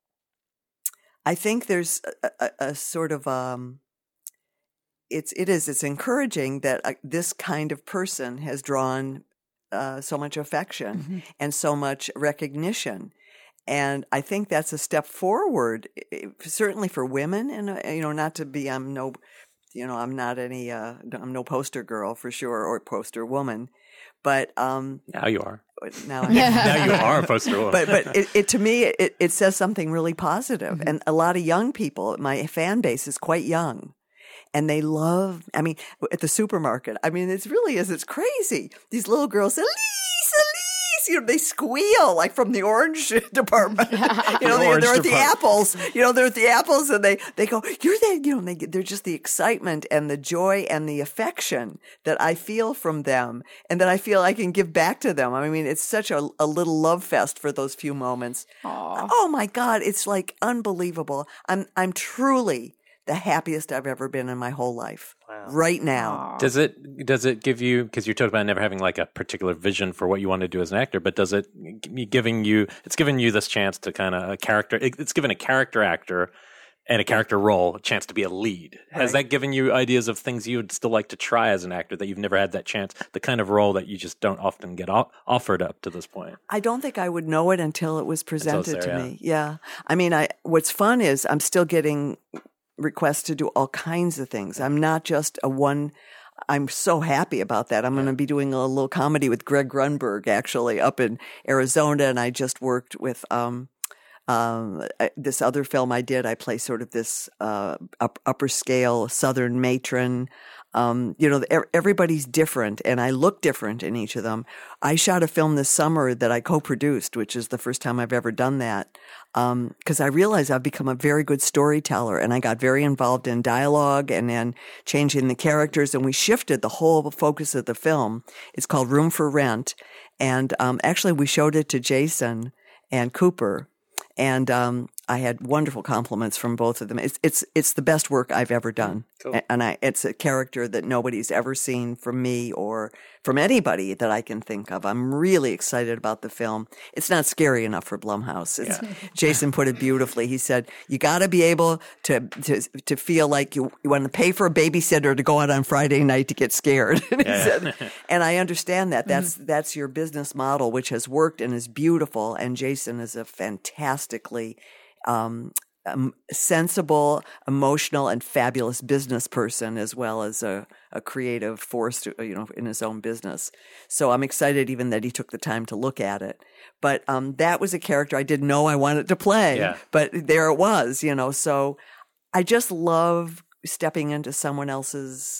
I think there's a, a, a sort of um, it's it is it's encouraging that uh, this kind of person has drawn uh, so much affection Mm-hmm. and so much recognition, and I think that's a step forward, i- certainly for women. And uh, you know, not to be I'm no, you know, I'm not any uh, I'm no poster girl for sure or poster woman, but um, Now you are. now I'm Now you are a poster woman. but but it, it to me it, it says something really positive. And a lot of young people, my fan base is quite young, and they love, I mean, at the supermarket, I mean, it's really is it's crazy. These little girls, Elise, Elise, you know, they squeal like from the orange department. You know, they, orange they're at the department. apples. You know, they're at the apples, and they they go, "You're there." You know, and they they're just the excitement and the joy and the affection that I feel from them, and that I feel I can give back to them. I mean, it's such a, a little love fest for those few moments. Oh my God, it's like unbelievable. I'm I'm truly the happiest I've ever been in my whole life. Wow. Right now. Does it does it give you, because you talked about never having like a particular vision for what you want to do as an actor, but does it g- giving you it's giving you this chance to kind of a character it- it's given a character actor and a character role a chance to be a lead. Has Right. that given you ideas of things you would still like to try as an actor that you've never had that chance, the kind of role that you just don't often get o- offered up to this point? I don't think I would know it until it was presented there, to yeah. me. Yeah. I mean, I what's fun is I'm still getting requests to do all kinds of things. I'm not just a one. I'm so happy about that. I'm going to be doing a little comedy with Greg Grunberg actually up in Arizona, and I just worked with um, um, I- this other film I did. I play sort of this uh, up, upper scale Southern matron. Um, you know, everybody's different, and I look different in each of them. I shot a film this summer that I co-produced, which is the first time I've ever done that, because um, I realized I've become a very good storyteller, and I got very involved in dialogue and then changing the characters, and we shifted the whole focus of the film. It's called Room for Rent, and um, actually we showed it to Jason and Cooper, and um, I had wonderful compliments from both of them. It's it's it's the best work I've ever done, cool. and I it's a character that nobody's ever seen from me or from anybody that I can think of. I'm really excited about the film. It's not scary enough for Blumhouse. It's, yeah. Jason put it beautifully. He said, "You got to be able to to to feel like you, you want to pay for a babysitter to go out on Friday night to get scared." and, yeah. said, and I understand that. That's mm-hmm. that's your business model, which has worked and is beautiful. And Jason is a fantastically Um, um, sensible, emotional, and fabulous business person, as well as a, a creative force, to, you know, in his own business. So I'm excited even that he took the time to look at it. But um, that was a character I didn't know I wanted to play, yeah. but there it was, you know. So I just love stepping into someone else's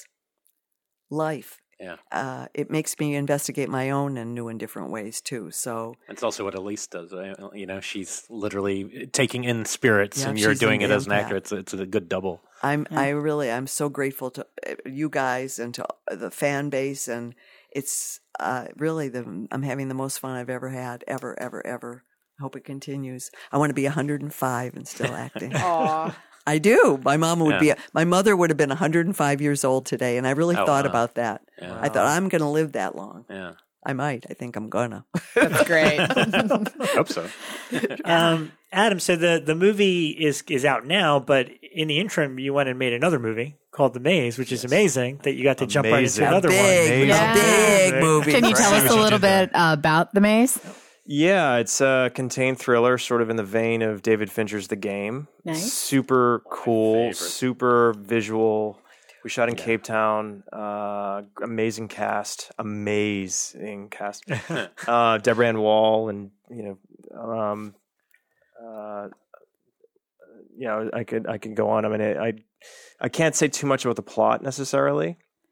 life. Yeah, uh, it makes me investigate my own in new and different ways too. So it's also what Elise does. You know, she's literally taking in spirits, yeah, and you're doing it empath. as an actor. It's it's a good double. I'm yeah. I really I'm so grateful to you guys and to the fan base, and it's uh, really the I'm having the most fun I've ever had, ever, ever, ever. I hope it continues. I want to be one hundred five and still acting. Aww. I do. My mom would yeah. be, my mother would have been one hundred five years old today. And I really oh, thought wow. about that. Yeah. I thought, I'm going to live that long. Yeah. I might. I think I'm going to. That's great. I hope so. um, Adam, so the, the movie is, is out now, but in the interim, you went and made another movie called The Maze, which is yes. amazing that you got to amazing. jump right into another big, one. Yeah. A big movie. Can you tell us a little bit uh, about The Maze? Yeah, it's a contained thriller, sort of in the vein of David Fincher's The Game. Nice. Super cool, super visual. We shot in yeah. Cape Town. Uh, amazing cast, amazing cast. uh, Deborah Ann Wall, and you know, um, uh, you know, I could I could go on. I mean, I I can't say too much about the plot necessarily.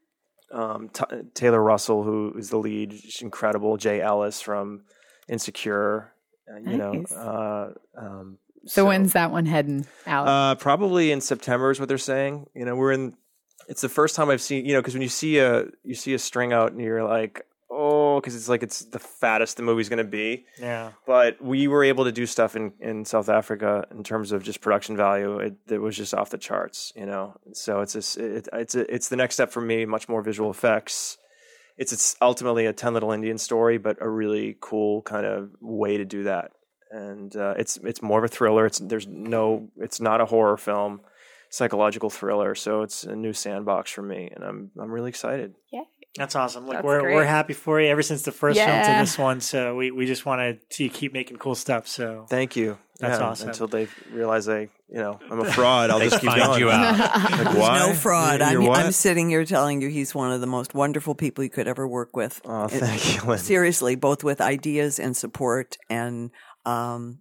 Um, T- Taylor Russell, who is the lead, is incredible. Jay Ellis from Insecure, uh, you nice. know. Uh, um, so, so when's that one heading out? Uh, probably in September is what they're saying. You know, we're in. It's the first time I've seen. You know, because when you see a you see a string out and you're like, oh, because it's like it's the fattest the movie's going to be. Yeah. But we were able to do stuff in, in South Africa in terms of just production value. It, it was just off the charts. You know, so it's a, it, it's a, it's the next step for me. Much more visual effects. It's it's ultimately a ten Little Indian story, but a really cool kind of way to do that. And uh, it's it's more of a thriller. It's there's no it's not a horror film, psychological thriller. So it's a new sandbox for me, and I'm I'm really excited. Yeah, that's awesome. Like that's we're great. we're happy for you ever since the first yeah. film to this one. So we, we just want to see you keep making cool stuff. So thank you. That's yeah, awesome. Until they realize I, you know, I'm a fraud. I'll just keep find going. you out. Like, He's why? no fraud. You're, I'm, you're I'm sitting here telling you he's one of the most wonderful people you could ever work with. Oh, thank it, you, Lynn. Seriously, both with ideas and support, and um,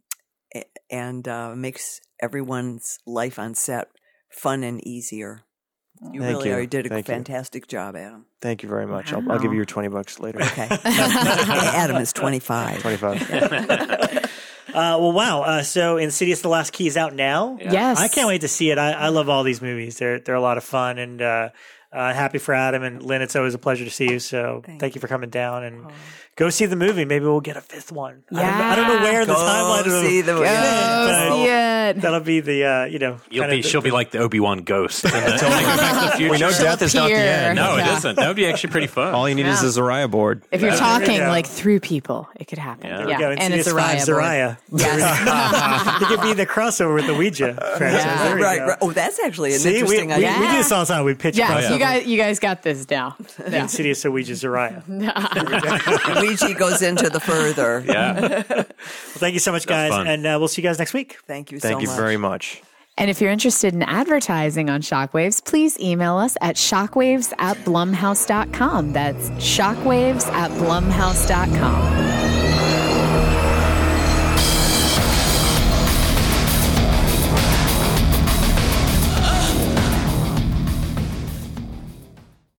and uh, makes everyone's life on set fun and easier. You Thank really you. are. You did a Thank fantastic you. job, Adam. Thank you very much. Wow. I'll, I'll give you your twenty bucks later. Okay. Adam is twenty-five. twenty-five. Uh, well, wow. Uh, so Insidious: The Last Key is out now. Yeah. Yes. I can't wait to see it. I, I love all these movies. They're they're a lot of fun, and uh, uh, happy for Adam and Lynn. It's always a pleasure to see you. So thank, thank you for coming down and oh. go see the movie. Maybe we'll get a fifth one. Yeah. I don't know, I don't know where the go timeline of see the movie. Go see it. That'll be the uh, you know. You'll be. The, she'll the, be like the Obi-Wan ghost. Back to the Future. We know death is not the end. No, Yeah. it isn't. That would be actually pretty fun. All you need Yeah. is a Zariah board. If you're Yeah. talking Yeah. like through people, it could happen. Yeah. There we Yeah, go. and it's Insidious a five, Zariah. Zariah. It could be the crossover with the Ouija franchise. Yeah. There we Right, go. right. Oh, that's actually an See, we, interesting we, idea. we do this all the time. We pitch Yeah, crossover. you guys, you guys got this now. Yeah. Insidious Ouija Zariah. Ouija goes into the further. Yeah. Well, thank you so much, guys, fun. and uh, we'll see you guys next week. Thank you Thank so you much. very much. And if you're interested in advertising on Shockwaves, please email us at shockwaves at blumhouse dot com. That's shockwaves at blumhouse dot com.